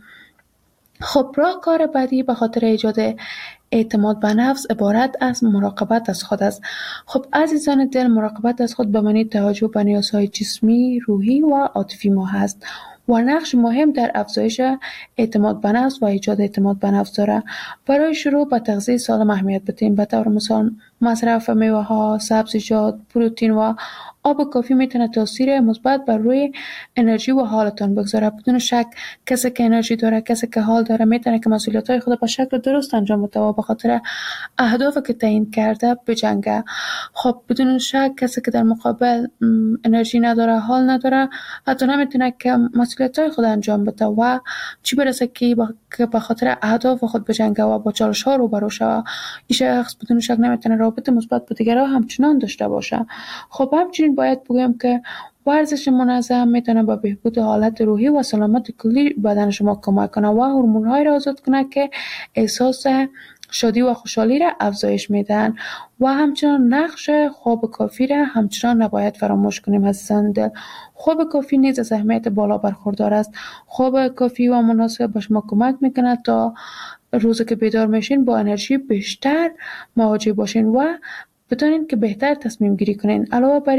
خب کار بعدی به خاطر ایجاد اعتماد به نفس عبارت از مراقبت از خود است. خب عزیزان دل، مراقبت از خود به معنی توجه به نیازهای جسمی، روحی و عاطفی ما هست و نقش مهم در افزایش اعتماد به نفس و ایجاد اعتماد به نفس داره. برای شروع به تغذیه سالم اهمیت بدین. به طور مثال مصرف میوه‌ها، سبزیجات، پروتئین و آب کافی میتونه تاثیر مثبت بر روی انرژی و حالتان بگذاره. بدون شک کسی که انرژی داره، کسی که حال داره میتونه که مسئولیت‌های خود به شکل درست انجام بده و به خاطر اهدافی که تعیین کرده بجنگه. خب بدون شک کسی که در مقابل انرژی نداره، حال نداره، حتی نمیتونه که مسئولیت‌های خود انجام بده و چی برسه که به خاطر اهداف خود بجنگه و با چالش‌ها روبرو شه. این شخص بدون شک نمیتونه رابطه مثبت با دیگران همچنان داشته باشه. خب همچنین باید بگم که ورزش منظم میتونه به بهبود حالت روحی و سلامت کلی بدن شما کمک کنه و هورمون‌های را آزاد کنه که احساس شادی و خوشحالی را افزایش میدن و همچنان نقش خواب کافی را همچنان نباید فراموش کنیم عزیزان دل. خواب کافی نیز از اهمیت بالا برخوردار است. خواب کافی و مناسب به شما کمک میکنه تا روزی که بیدار میشین با انرژی بیشتر مواجه باشین و بتونین که بهتر تصمیم گیری کنین. علاوه بر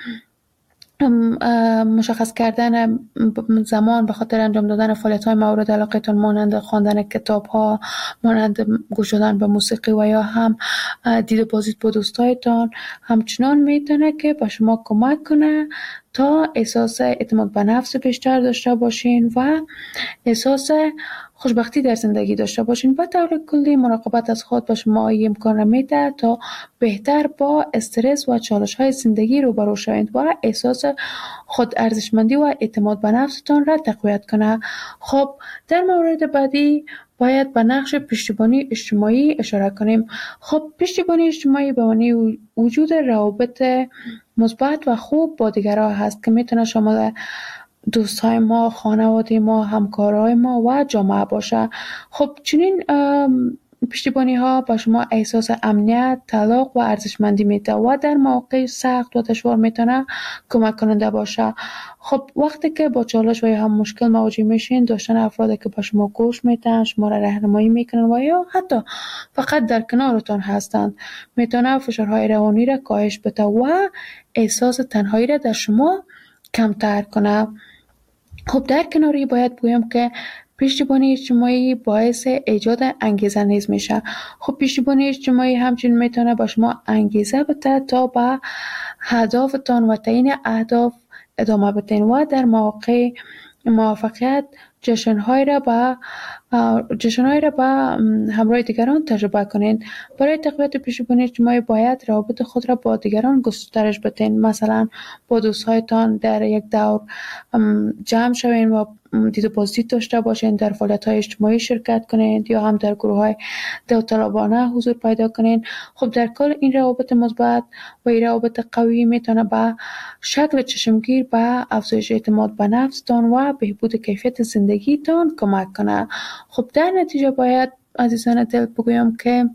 مشخص کردن زمان به خاطر انجام دادن فعالیت‌های مورد علاقتان مانند خواندن کتاب‌ها، مانند گوش دادن به موسیقی و یا هم دید بازدید با دوستایتان همچنان میتونه که به شما کمک کنه تا احساس اعتماد به نفس بیشتر داشته باشین و احساس خوشبختی در زندگی داشته باشین. و طور کلی مراقبت از خود به شما این امکان را میده تا بهتر با استرس و چالش‌های زندگی روبرو شوید و احساس خود ارزشمندی و اعتماد به نفستان را تقویت کنه. خب در مورد بعدی باید به نقش پشتیبانی اجتماعی اشاره کنیم. خب پشتیبانی اجتماعی به معنی وجود روابط مثبت و خوب با دیگران هست که میتونه شامل دوستای ما، خانواده ما، همکارای ما و جامعه باشه. خب چنین پشتیبانی ها به شما احساس امنیت، تعلق و ارزشمندی میده و در مواقع سخت و دشوار میتونه کمک کننده باشه. خب وقتی که با چالش و یا هم مشکل مواجه میشین، داشتن افرادی که به شما گوش میدن، شما را راهنمایی میکنن و یا حتی فقط در کنارتان هستند میتونه فشارهای روانی را کاهش بده و احساس تنهایی را در شما کمتر کنه. خب در کناری باید بگویم که پشتیبانی اجتماعی باعث ایجاد انگیزه نیز میشه. خب پشتیبانی اجتماعی همچنین میتونه با شما انگیزه بده تا به هدفتان و تعیین اهداف ادامه بدین و در مواقع موفقیت جشن‌های را به همراه دیگران تجربه کنید. برای تقویت پشتیبانی اجتماعی باید روابط خود را با دیگران گسترش بدین. مثلا با دوستهایتان در یک دور جمع شوین و دید و بازدید داشته باشین، در فعالیت‌های اجتماعی شرکت کنید یا هم در گروه‌های داوطلبانه حضور پیدا کنید. خب در کل این روابط مثبت و این روابط قوی میتونه به شکل چشمگیر به افزایش اعتماد به نفستان و بهبود کیفیت زندگیتان کمک کنه. خب در نتیجه باید عزیزان دل بگویم که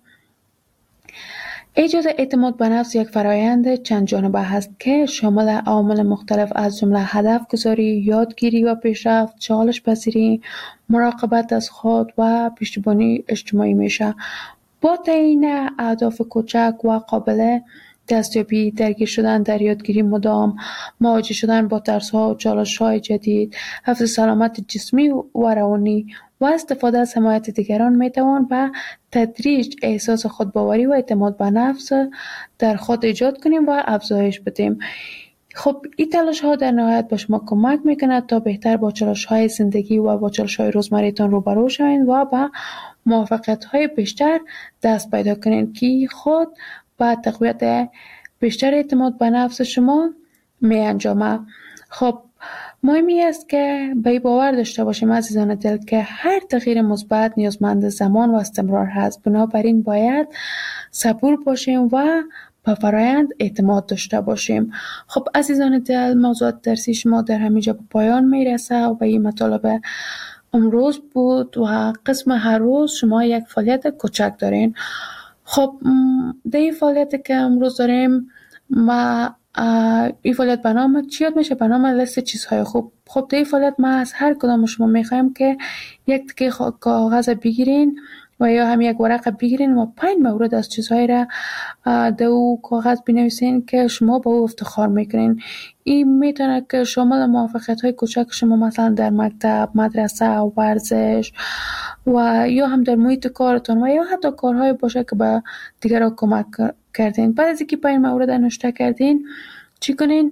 ایجاد اعتماد به نفس یک فرایند چند جانبه هست که شامل عوامل مختلف از جمله هدف گذاری، یادگیری و پیشرفت، چالش پذیری، مراقبت از خود و پشتیبانی اجتماعی میشه. با تعیین اهداف کوچک و قابل دستیابی، درگیر شدن در یادگیری مدام، مواجه شدن با ترس‌ها و چالش‌های جدید، حفظ سلامت جسمی و روانی و استفاده از حمایت دیگران میتوان به تدریج احساس خودباوری و اعتماد به نفس در خود ایجاد کنیم و افزایش بدیم. خب این تلاش ها در نهایت به شما کمک میکنه تا بهتر با چالش های زندگی و با چالش های روزمره‌تان روبرو شوید و به موفقیت های بیشتر دست پیدا کنید که خود با تقویت بیشتر اعتماد به نفس شما می انجامه. خب مهمی است که به این باور داشته باشیم عزیزان دل که هر تغییر مثبت نیازمند زمان و استمرار هست. بنابراین باید صبور باشیم و به فرایند اعتماد داشته باشیم. خب عزیزان دل، موضوعات درسی شما در همینجا به پایان میرسه و این مطالب امروز بود و قسم هر روز شما یک فعالیت کوچک دارین. خب در این فعالیت که امروز داریم ما این فعالیت به نام چی یاد میشه؟ به نام لیست چیزهای خوب. خب در این فعالیت ما از هر کدام شما میخوایم که یک تکه کاغذ بگیرین و یا هم یک ورق بگیرین و 5 مورد از چیزهایی را در او کاغذ بنویسین که شما با او افتخار میکنین. این میتونه که شامل موفقیت های کوچک شما مثلا در مکتب، مدرسه، ورزش و یا هم در محیط کارتون و یا حتی کارهای باشه که به دیگران کمک کردین. بعد از اینکه 5 مورد نوشته کردین چی کنین؟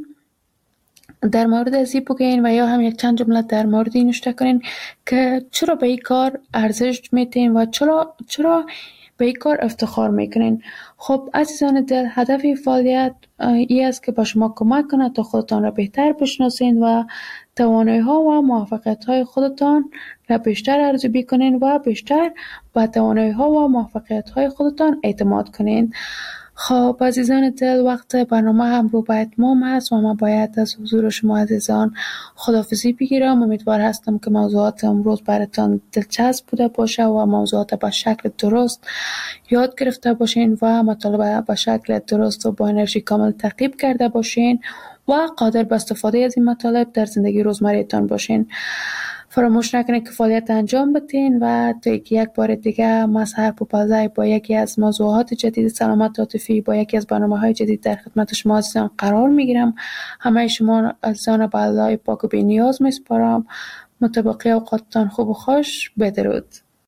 در مورد از این بگین و یا هم یک چند جمله در مورد این نوشته کنین که چرا به این کار ارزش میتین و چرا به این کار افتخار میکنین. خب عزیزان دل، هدف این فعالیت این است که با شما کمک کنه تا خودتان را بهتر بشناسین و توانایی ها و موفقیت های خودتان را بیشتر ارزیابی کنین و بیشتر به توانایی ها و موفقیت های خودتان اعتماد کنین. خب عزیزان دل، وقت برنامه هم رو به اتمام هست و من باید از حضور شما عزیزان خداحافظی بگیرم. امیدوار هستم که موضوعات امروز براتان دلچسب بوده باشه و موضوعات به شکل درست یاد گرفته باشین و مطالب به شکل درست و با انرژی کامل تعقیب کرده باشین و قادر به استفاده از این مطالب در زندگی روزمره‌تان باشین. فراموش نکنید که فعالیت انجام بدین و تا یک بار دیگه من سحر پوپلزی با یکی از موضوعات جدید سلامت عاطفی با یکی از برنامه‌های جدید در خدمت شما عزیزان قرار میگیرم. همه شما عزیزان به الله پاک و بی‌نیاز میسپارم. متبقی اوقاتتان خوب و خوش. بدرود.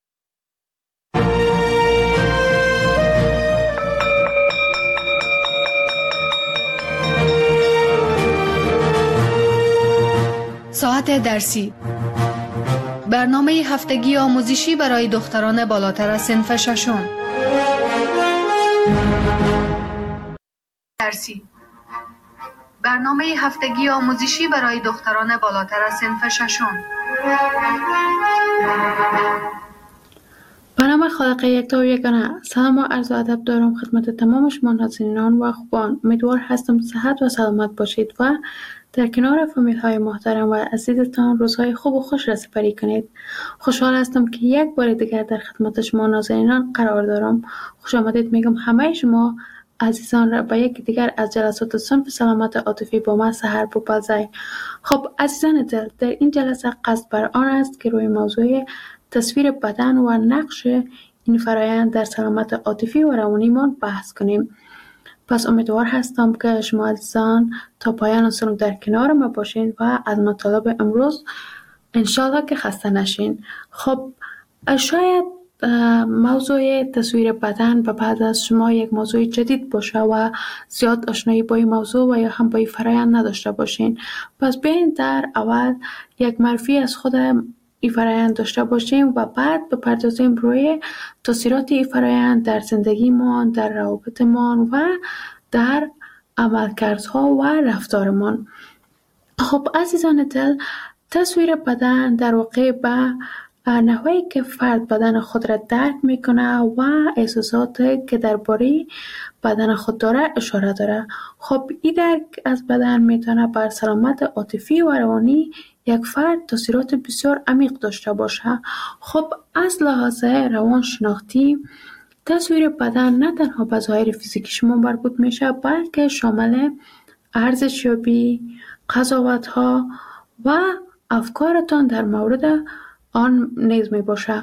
ساعت درسی، برنامه هفتگی آموزشی برای دختران بالاتر از صنف ششم. درسی، برنامه هفتگی آموزشی برای دختران بالاتر از صنف ششم. به نام خالق یکتا و یگانه، سلام و عرض ادب دارم خدمت تمام شما ناظرینان و خوبان. امیدوار هستم صحت و سلامت باشید و در کنار فامیل های محترم و عزیزتان روزهای خوب و خوش را سپری کنید. خوشحال هستم که یک بار دیگر در خدمت شما ناظرینان قرار دارم. خوش آمدید میگم همه شما عزیزان را به یک دیگر از جلسات صنف سلامت عاطفی با من سحر پوپلزی. خب عزیزان دل، در این جلسه قصد بر آن است که روی موضوع تصویر بدن و نقش این فرایند در سلامت عاطفی و روانیمان بحث کنیم. پس امیدوار هستم که شما عزیزان تا پایان سنم در کنار ما باشین و از مطالب امروز انشالله که خسته نشین. خب شاید موضوع تصویر بدن و بعد از شما یک موضوع جدید باشه و زیاد آشنایی با این موضوع و یا هم با این فرایند نداشته باشین. پس بیاین در اول یک معرفی از خود این فرایند داشته باشیم و بعد بپردازیم روی تاثیرات این فرایند در زندگیمان، در روابطمان و در عملکردها و رفتارمان. خب عزیزان دل، تصویر بدن در واقع به نحوی که فرد بدن خود را درک میکنه و احساساتی که درباره بدن خود داره اشاره داره. خب این درک از بدن میتونه بر سلامت عاطفی و روانی یک فرد تاثیرات بسیار عمیق داشته باشه. خب از لحاظ روانشناختی تصویر بدن نه تنها به ظاهر فیزیکی شما مربوط میشه، بلکه شامل ارزشیابی، قضاوت‌ها و افکارتان در مورد آن نیز می باشه.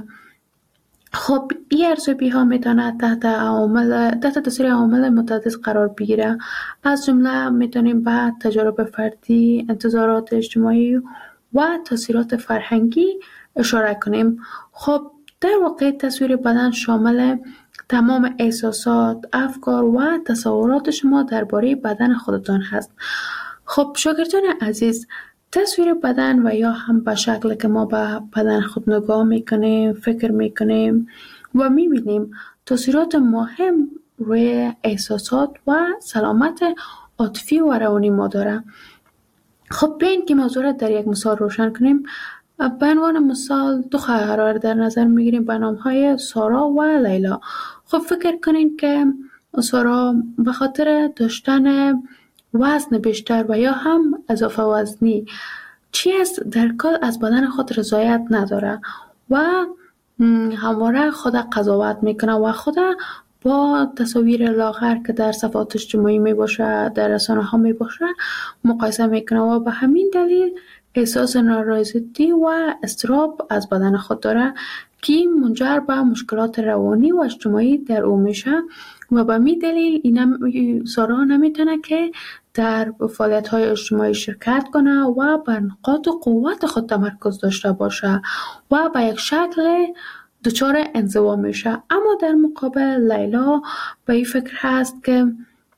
خب این ارزیابی ها میتونه تحت تاثیر عوامل متعدد قرار بگیره. از جمله میتونیم به تجارب فردی، انتظارات اجتماعی و تاثیرات فرهنگی اشاره کنیم. خب در واقع تصویر بدن شامل تمام احساسات، افکار و تصورات شما درباره بدن خودتان هست. خب شاگردان عزیز، تصویر بدن و یا هم به شکل که ما به بدن خود نگاه میکنیم، فکر میکنیم و میبینیم تاثیرات مهم روی احساسات و سلامت عاطفی و روانی ما داره. خب بیاین که موضوع را در یک مثال روشن کنیم. به عنوان مثال دو خواهر در نظر میگیریم به نامهای سارا و لیلا. خب فکر کنین که سارا به خاطر داشتن وزن بیشتر و یا هم اضافه وزنی چیز در کل از بدن خود رضایت نداره و همواره خود قضاوت میکنه و خود با تصاویر لاغر که در صفحات اجتماعی می باشه، در رسانه ها می باشه مقایسه میکنه و به همین دلیل احساس نارضایتی و اضطراب از بدن خود داره که منجر به مشکلات روانی و اجتماعی در او میشه و به می دلیل سارا نمیتونه که در فعالیت‌های اجتماعی شرکت کنه و بر نقاط قوت خود تمرکز داشته باشه و به یک شکل دچار انزوا میشه. اما در مقابل لیلا به این فکر هست که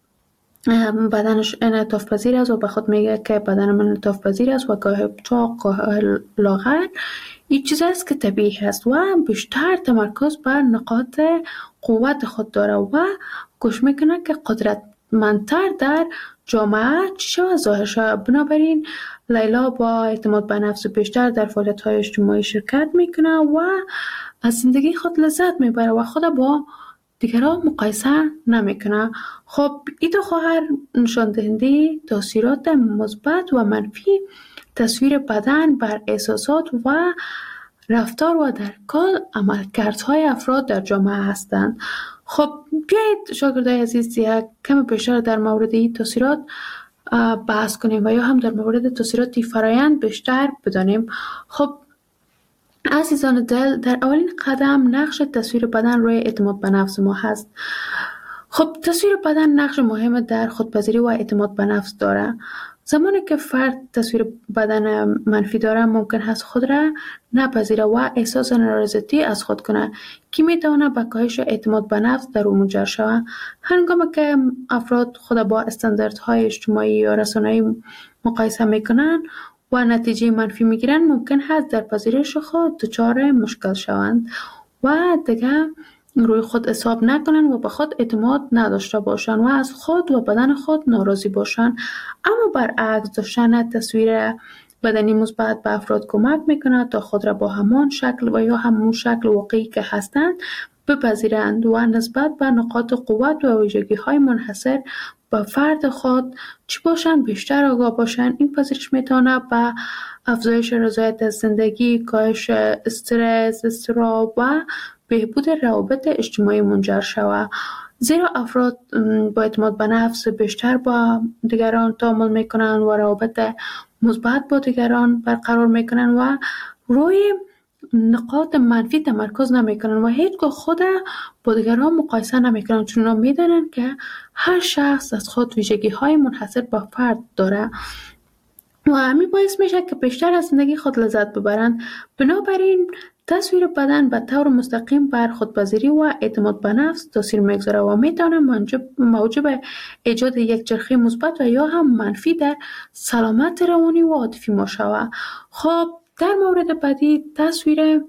بدنش انعطاف پذیر است و به خود میگه که بدن من انعطاف پذیر است و گاه چاق گاه لاغر این چیز است که طبیعی است و بیشتر تمرکز بر نقاط قوت خود داره و کوشش میکنه که قدرتمندتر در جامعه چیشه و ظاهر شه. بنابراین لیلا با اعتماد به نفس بیشتر در فعالیت‌های اجتماعی شرکت میکنه و از زندگی خود لذت میبره و خود با دیگران مقایسه نمیکنه. خب این دو خواهر نشان دهنده تاثیرات مثبت و منفی تصویر بدن بر احساسات و رفتار و در کل عملکردهای افراد در جامعه هستند. خب بیایید شاگردای عزیز یک کم بیشتر در مورد این تاثیرات بحث کنیم و یا هم در مورد تاثیرات فرایند بیشتر بدانیم. خب عزیزان دل، در اولین قدم نقش تصویر بدن روی اعتماد به نفس ما هست. خب تصویر بدن نقش مهم در خودپذیری و اعتماد به نفس داره. زمانی که فرد تصویر بدن منفی داره ممکن هست خود را نپذیره و احساس نارضایتی از خود کنه که میتونه به کاهش اعتماد به نفس در او منجر شود. هنگامی که افراد خود با استانداردهای اجتماعی یا رسانه‌ای مقایسه میکنن و نتیجه منفی میگیرن ممکن هست در پذیرش خود دچار مشکل شوند و دیگه روی خود حساب نکنن و به خود اعتماد نداشته باشن و از خود و بدن خود ناراضی باشن. اما برعکس داشتن تصویر بدنی مثبت به افراد کمک میکنه تا خود را با همان شکل و یا همون شکل واقعی که هستند بپذیرند و نسبت به نقاط قوت و ویژگی های منحصر به فرد خود چی باشن بیشتر آگاه باشن. این پذیرش میتونه به افزایش رضایت از زندگی، کاهش استرس، اضطراب و بهبود روابط اجتماعی منجر شود. زیرا افراد با اعتماد به نفس بیشتر با دیگران تعامل میکنن و روابط مثبت با دیگران برقرار میکنن و روی نقاط منفی تمرکز نمیکنن و هیچگاه خود با دیگران مقایسه نمیکنن، چون میدونن که هر شخص از خود ویژگی های منحصر به فرد داره و همین باعث میشه که بیشتر از زندگی خود لذت ببرن. بنابراین تصویر بدن به طور مستقیم بر خودپذیری و اعتماد به نفس تاثیر میگذاره و میتونه موجب ایجاد یک چرخه مثبت و یا هم منفی در سلامت روانی و عاطفی ما شود. خب در مورد بعدی تصویر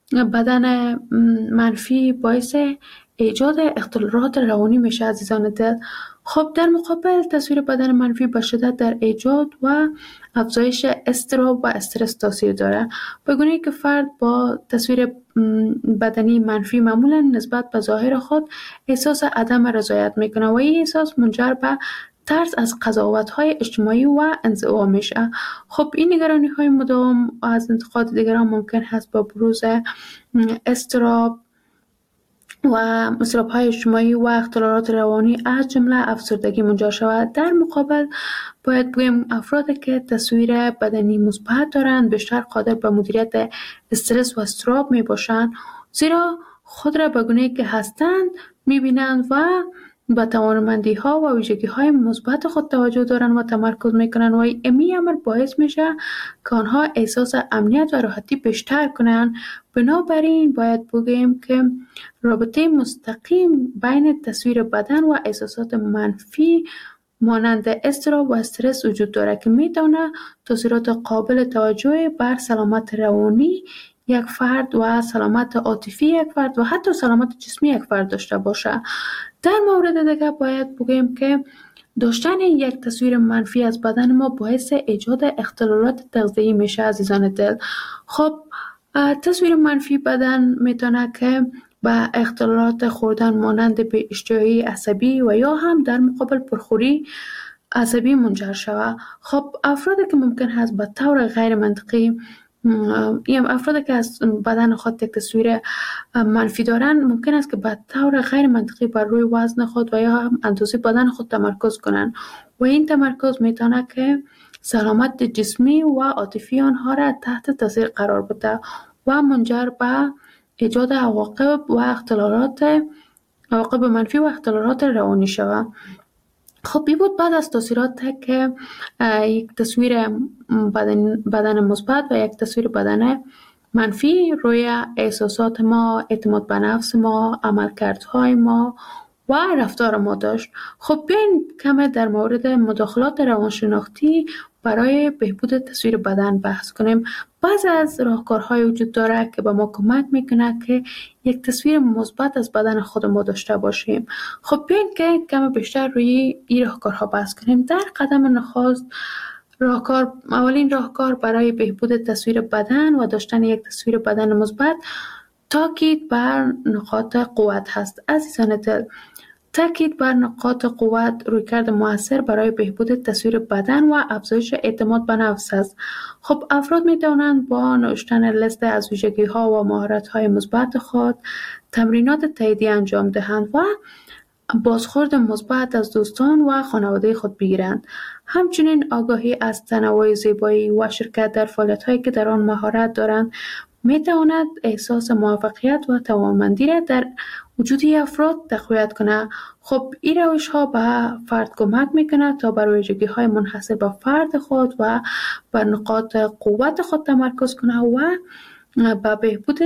بدن منفی باعث ایجاد اختلالات روانی میشه عزیزان دل. خب در مقابل تصویر بدن منفی به شدت در ایجاد و افزایش اضطراب و استرس تاثیر داره، به گونه‌ای که فرد با تصویر بدنی منفی معمولا نسبت به ظاهر خود احساس عدم رضایت میکنه و این احساس منجر به ترس از قضاوت‌های اجتماعی و انزوا میشه. خب این نگرانی‌های مداوم از انتقاد دیگران ممکن هست با بروز اضطراب و اضطراب‌های اجتماعی و اختلالات روانی از جمله افسردگی منجر شود. در مقابل باید بگیم افرادی که تصویر بدنی مثبت دارند بیشتر قادر به مدیریت استرس و اضطراب می باشند، زیرا خود را به گونه‌ای که هستند می‌بینند و به توانمندی‌ها و ویژگی‌های مثبت خود توجه دارند و تمرکز می‌کنند و این امر باعث میشه که آنها احساس امنیت و راحتی بیشتر کنند. بنابراین باید بگیم که رابطه مستقیم بین تصویر بدن و احساسات منفی مانند اضطراب و استرس وجود دارد که میتونه تاثیرات قابل توجهی بر سلامت روانی یک فرد و سلامت عاطفی یک فرد و حتی سلامت جسمی یک فرد داشته باشه. در مورد دیگه باید بگیم که داشتن یک تصویر منفی از بدن ما باعث ایجاد اختلالات تغذیه‌ای میشه عزیزان دل. خب تصویر منفی بدن میتونه که به اختلالات خوردن مانند به اشتهایی عصبی و یا هم در مقابل پرخوری عصبی منجر شود. خب افرادی که ممکن هست به طور غیر منطقی افرادی که از بدن خود یک تصویر منفی دارن ممکن است که به طور غیر منطقی بر روی وزن خود و یا هم اندازه بدن خود تمرکز کنند و این تمرکز میتونه که سلامت جسمی و عاطفی آنها را تحت تاثیر قرار بده و منجر به ایجاد عواقب منفی و اختلالات روانی شود. خب این بود بعد از تاثیرات که یک تصویر بدن مثبت و یک تصویر بدن منفی روی احساسات ما، اعتماد به نفس ما، عملکردهای ما و رفتار ما داشت. خب بیاین کم در مورد مداخلات روانشناختی برای بهبود تصویر بدن بحث کنیم. بعضی از راهکارهای وجود داره که به ما کمک میکنه که یک تصویر مثبت از بدن خود ما داشته باشیم. خب بیاین که کم بیشتر روی این راهکارها بحث کنیم. در قدم نخست اولین راهکار برای بهبود تصویر بدن و داشتن یک تصویر بدن مثبت تاکید بر نقاط قوت هست. عزیزان دل، تاکید بر نقاط قوت رویکرد مؤثر برای بهبود تصویر بدن و افزایش اعتماد به نفس است. خب افراد می توانند با نوشتن لیست از ویژگی ها و مهارت های مثبت خود تمرینات تاییدی انجام دهند و بازخورد مثبت از دوستان و خانواده خود بگیرند. همچنین آگاهی از تنوع زیبایی و شرکت در فعالیت‌هایی که در آن مهارت دارند می تواند احساس موفقیت و توانمندی را در وجود افراد تقویت کند. خب این روش ها به فرد کمک می کند تا بر ویژگی های منحصر به فرد خود و بر نقاط قوت خود تمرکز کند و به بهبود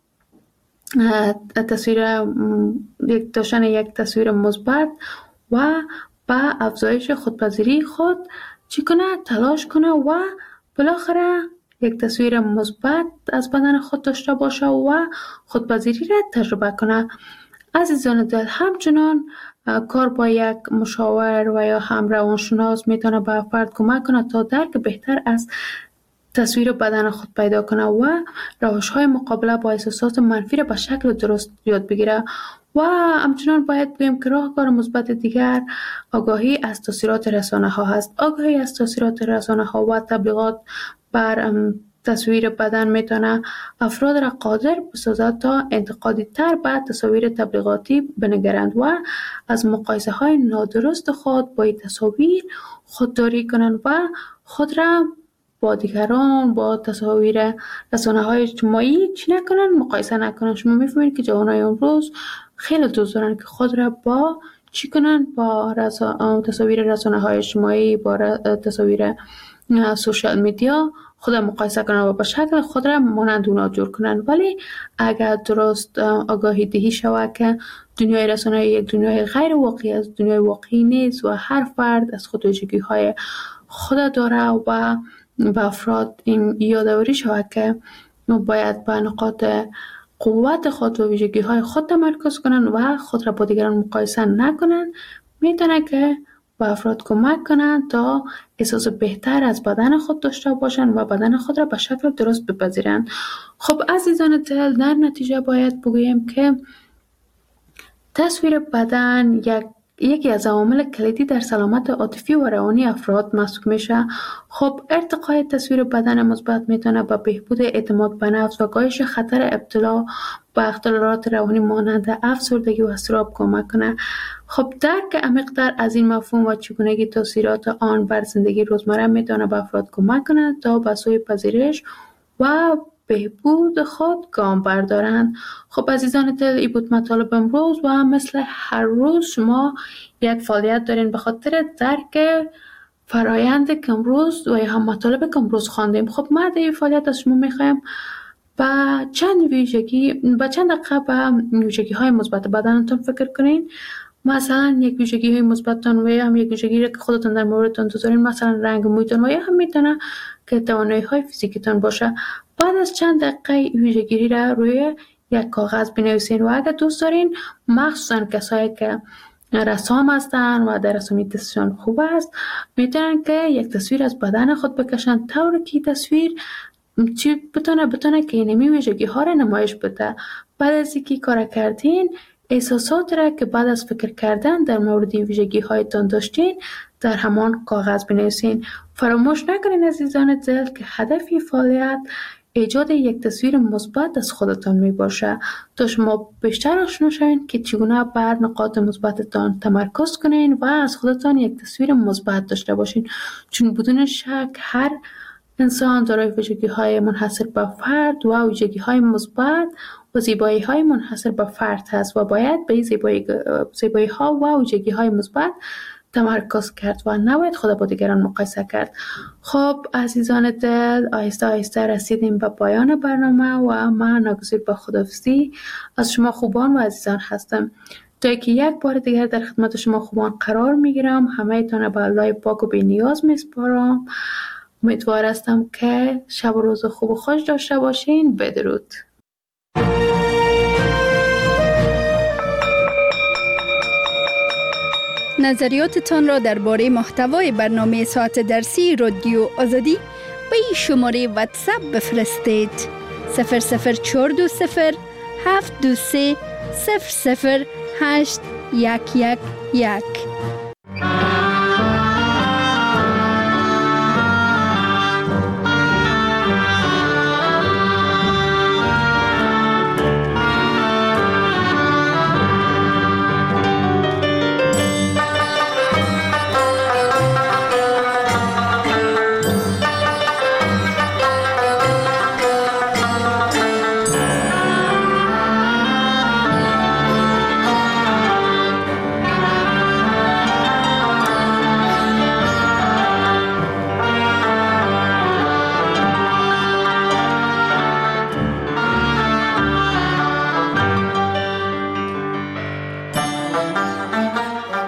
داشتن یک تصویر مثبت و به افزایش خودپذیری خود چی کنه؟ تلاش کنه و بالاخره یک تصویر مثبت از بدن خود داشته باشه و خودپذیری را تجربه کنه. عزیزان دل، همچنان کار با یک مشاور و یا هم روانشناس میتونه به فرد کمک کنه تا درک بهتر از تصویر بدن خود پیدا کنه و روش‌های مقابله با احساسات منفی را به شکل درست یاد بگیره. و همچنان باید بگیم که راهکار مثبت دیگر آگاهی از تاثیرات رسانه ها هست. آگاهی از تاثیرات رسانه ها و تبلیغات بر تصویر بدن میتونه افراد را قادر بسازد تا انتقادی تر به تصاویر تبلیغاتی بنگرند و از مقایسه های نادرست خود با این تصاویر خودداری کنند و خود را با دیگران با تصاویر رسانه های اجتماعی چی نکنن؟ مقایسه نکنن. شما میفهمید که جوانای امروز خیلی دوست دارن که خود را با چی کنن؟ با تصاویر رسانه های اجتماعی، با تصاویر سوشال میدیا خود را مقایسه کنن و به شکل خود را مانند اونا جور کنن. ولی اگر درست آگاهی دهی شود که دنیای رسانه یک دنیای غیر واقعی از دنیای واقعی نیست و هر فرد از خود ویژگی های خود داره و به افراد این یادآوری شود که باید به نقاط قوت خود و ویژگی های خود تمرکز کنند و خود را با دیگران مقایسه نکنند، میتونه که به افراد کمک کنند تا احساس بهتر از بدن خود داشته باشند و بدن خود را به شکل درست بپذیرند. خب عزیزان دل، در نتیجه باید بگوییم که تصویر بدن یکی از عوامل کلیدی در سلامت عاطفی و روانی افراد محسوب میشه. خب ارتقای تصویر بدن مثبت میتونه به بهبود اعتماد به نفس و کاهش خطر ابتلا به اختلالات روانی مانند افسردگی و اضطراب کمک کنه. خب درک عمیق‌تر از این مفهوم و چگونگی تاثیرات آن بر زندگی روزمره میتونه به افراد کمک کنه تا به سوی پذیرش و بهبود خود گام بردارند. خب عزیزان دل، این بود مطالب امروز و مثل هر روز شما یک فعالیت دارین به خاطر درک فرایند که امروز و یا هم مطالب که امروز خواندیم. خب ما در این فعالیت از شما میخوایم با چند دقیقه به ویژگی های مثبت بدنتون فکر کنین. مثلا یک ویژگی های مثبتتون و یا هم یک ویژگی که خودتون در موردتون دارین، مثلا رنگ مویتون و یا هم میتونه که توانایی های فیزیکیتون باشه. بعد از چند دقیقه ویژگی را روی یک کاغذ بنویسین و اگر دوست دارین، مخصوصا کسایی که رسام هستن و در رسامی دستشان خوب است، میتونن که یک تصویر از بدن خود بکشن طوری که تصویر بتونه که اینمی ویژگی ها را نمایش بده. بعد از اینکه کار کردین، احساسات را که بعد از فکر کردن در مورد ویژگی هایتان داشتین در همان کاغذ بنویسین. فراموش نکنین عزیزان دل که هدف فعالیت ایجاد یک تصویر مثبت از خودتان می باشه تا شما بیشتر آشنا شوین که چگونه بر نقاط مثبتتان تمرکز کنین و از خودتان یک تصویر مثبت داشته باشین، چون بدون شک هر انسان دارای ویژگی های منحصر به فرد و ویژگی های مثبت و زیبایی های منحصر به فرد هست و باید به زیبایی ها و ویژگی های مثبت تمرکز کرد و نباید خود با دیگران مقایسه کرد. خب عزیزان دل، آهسته آهسته رسیدیم به پایان برنامه و من ناگزیر به خداحافظی از شما خوبان و عزیزان هستم. تا که یک بار دیگر در خدمت شما خوبان قرار میگیرم. همه تان به الله پاک و بی نیاز میسپارم. امیدوار هستم که شب و روز خوب و خوش داشته باشین. بدرود. نظریاتتان را درباره محتوای برنامه ساعت درسی رادیو آزادی به این شماره واتساپ بفرستید: 00420 723 00 811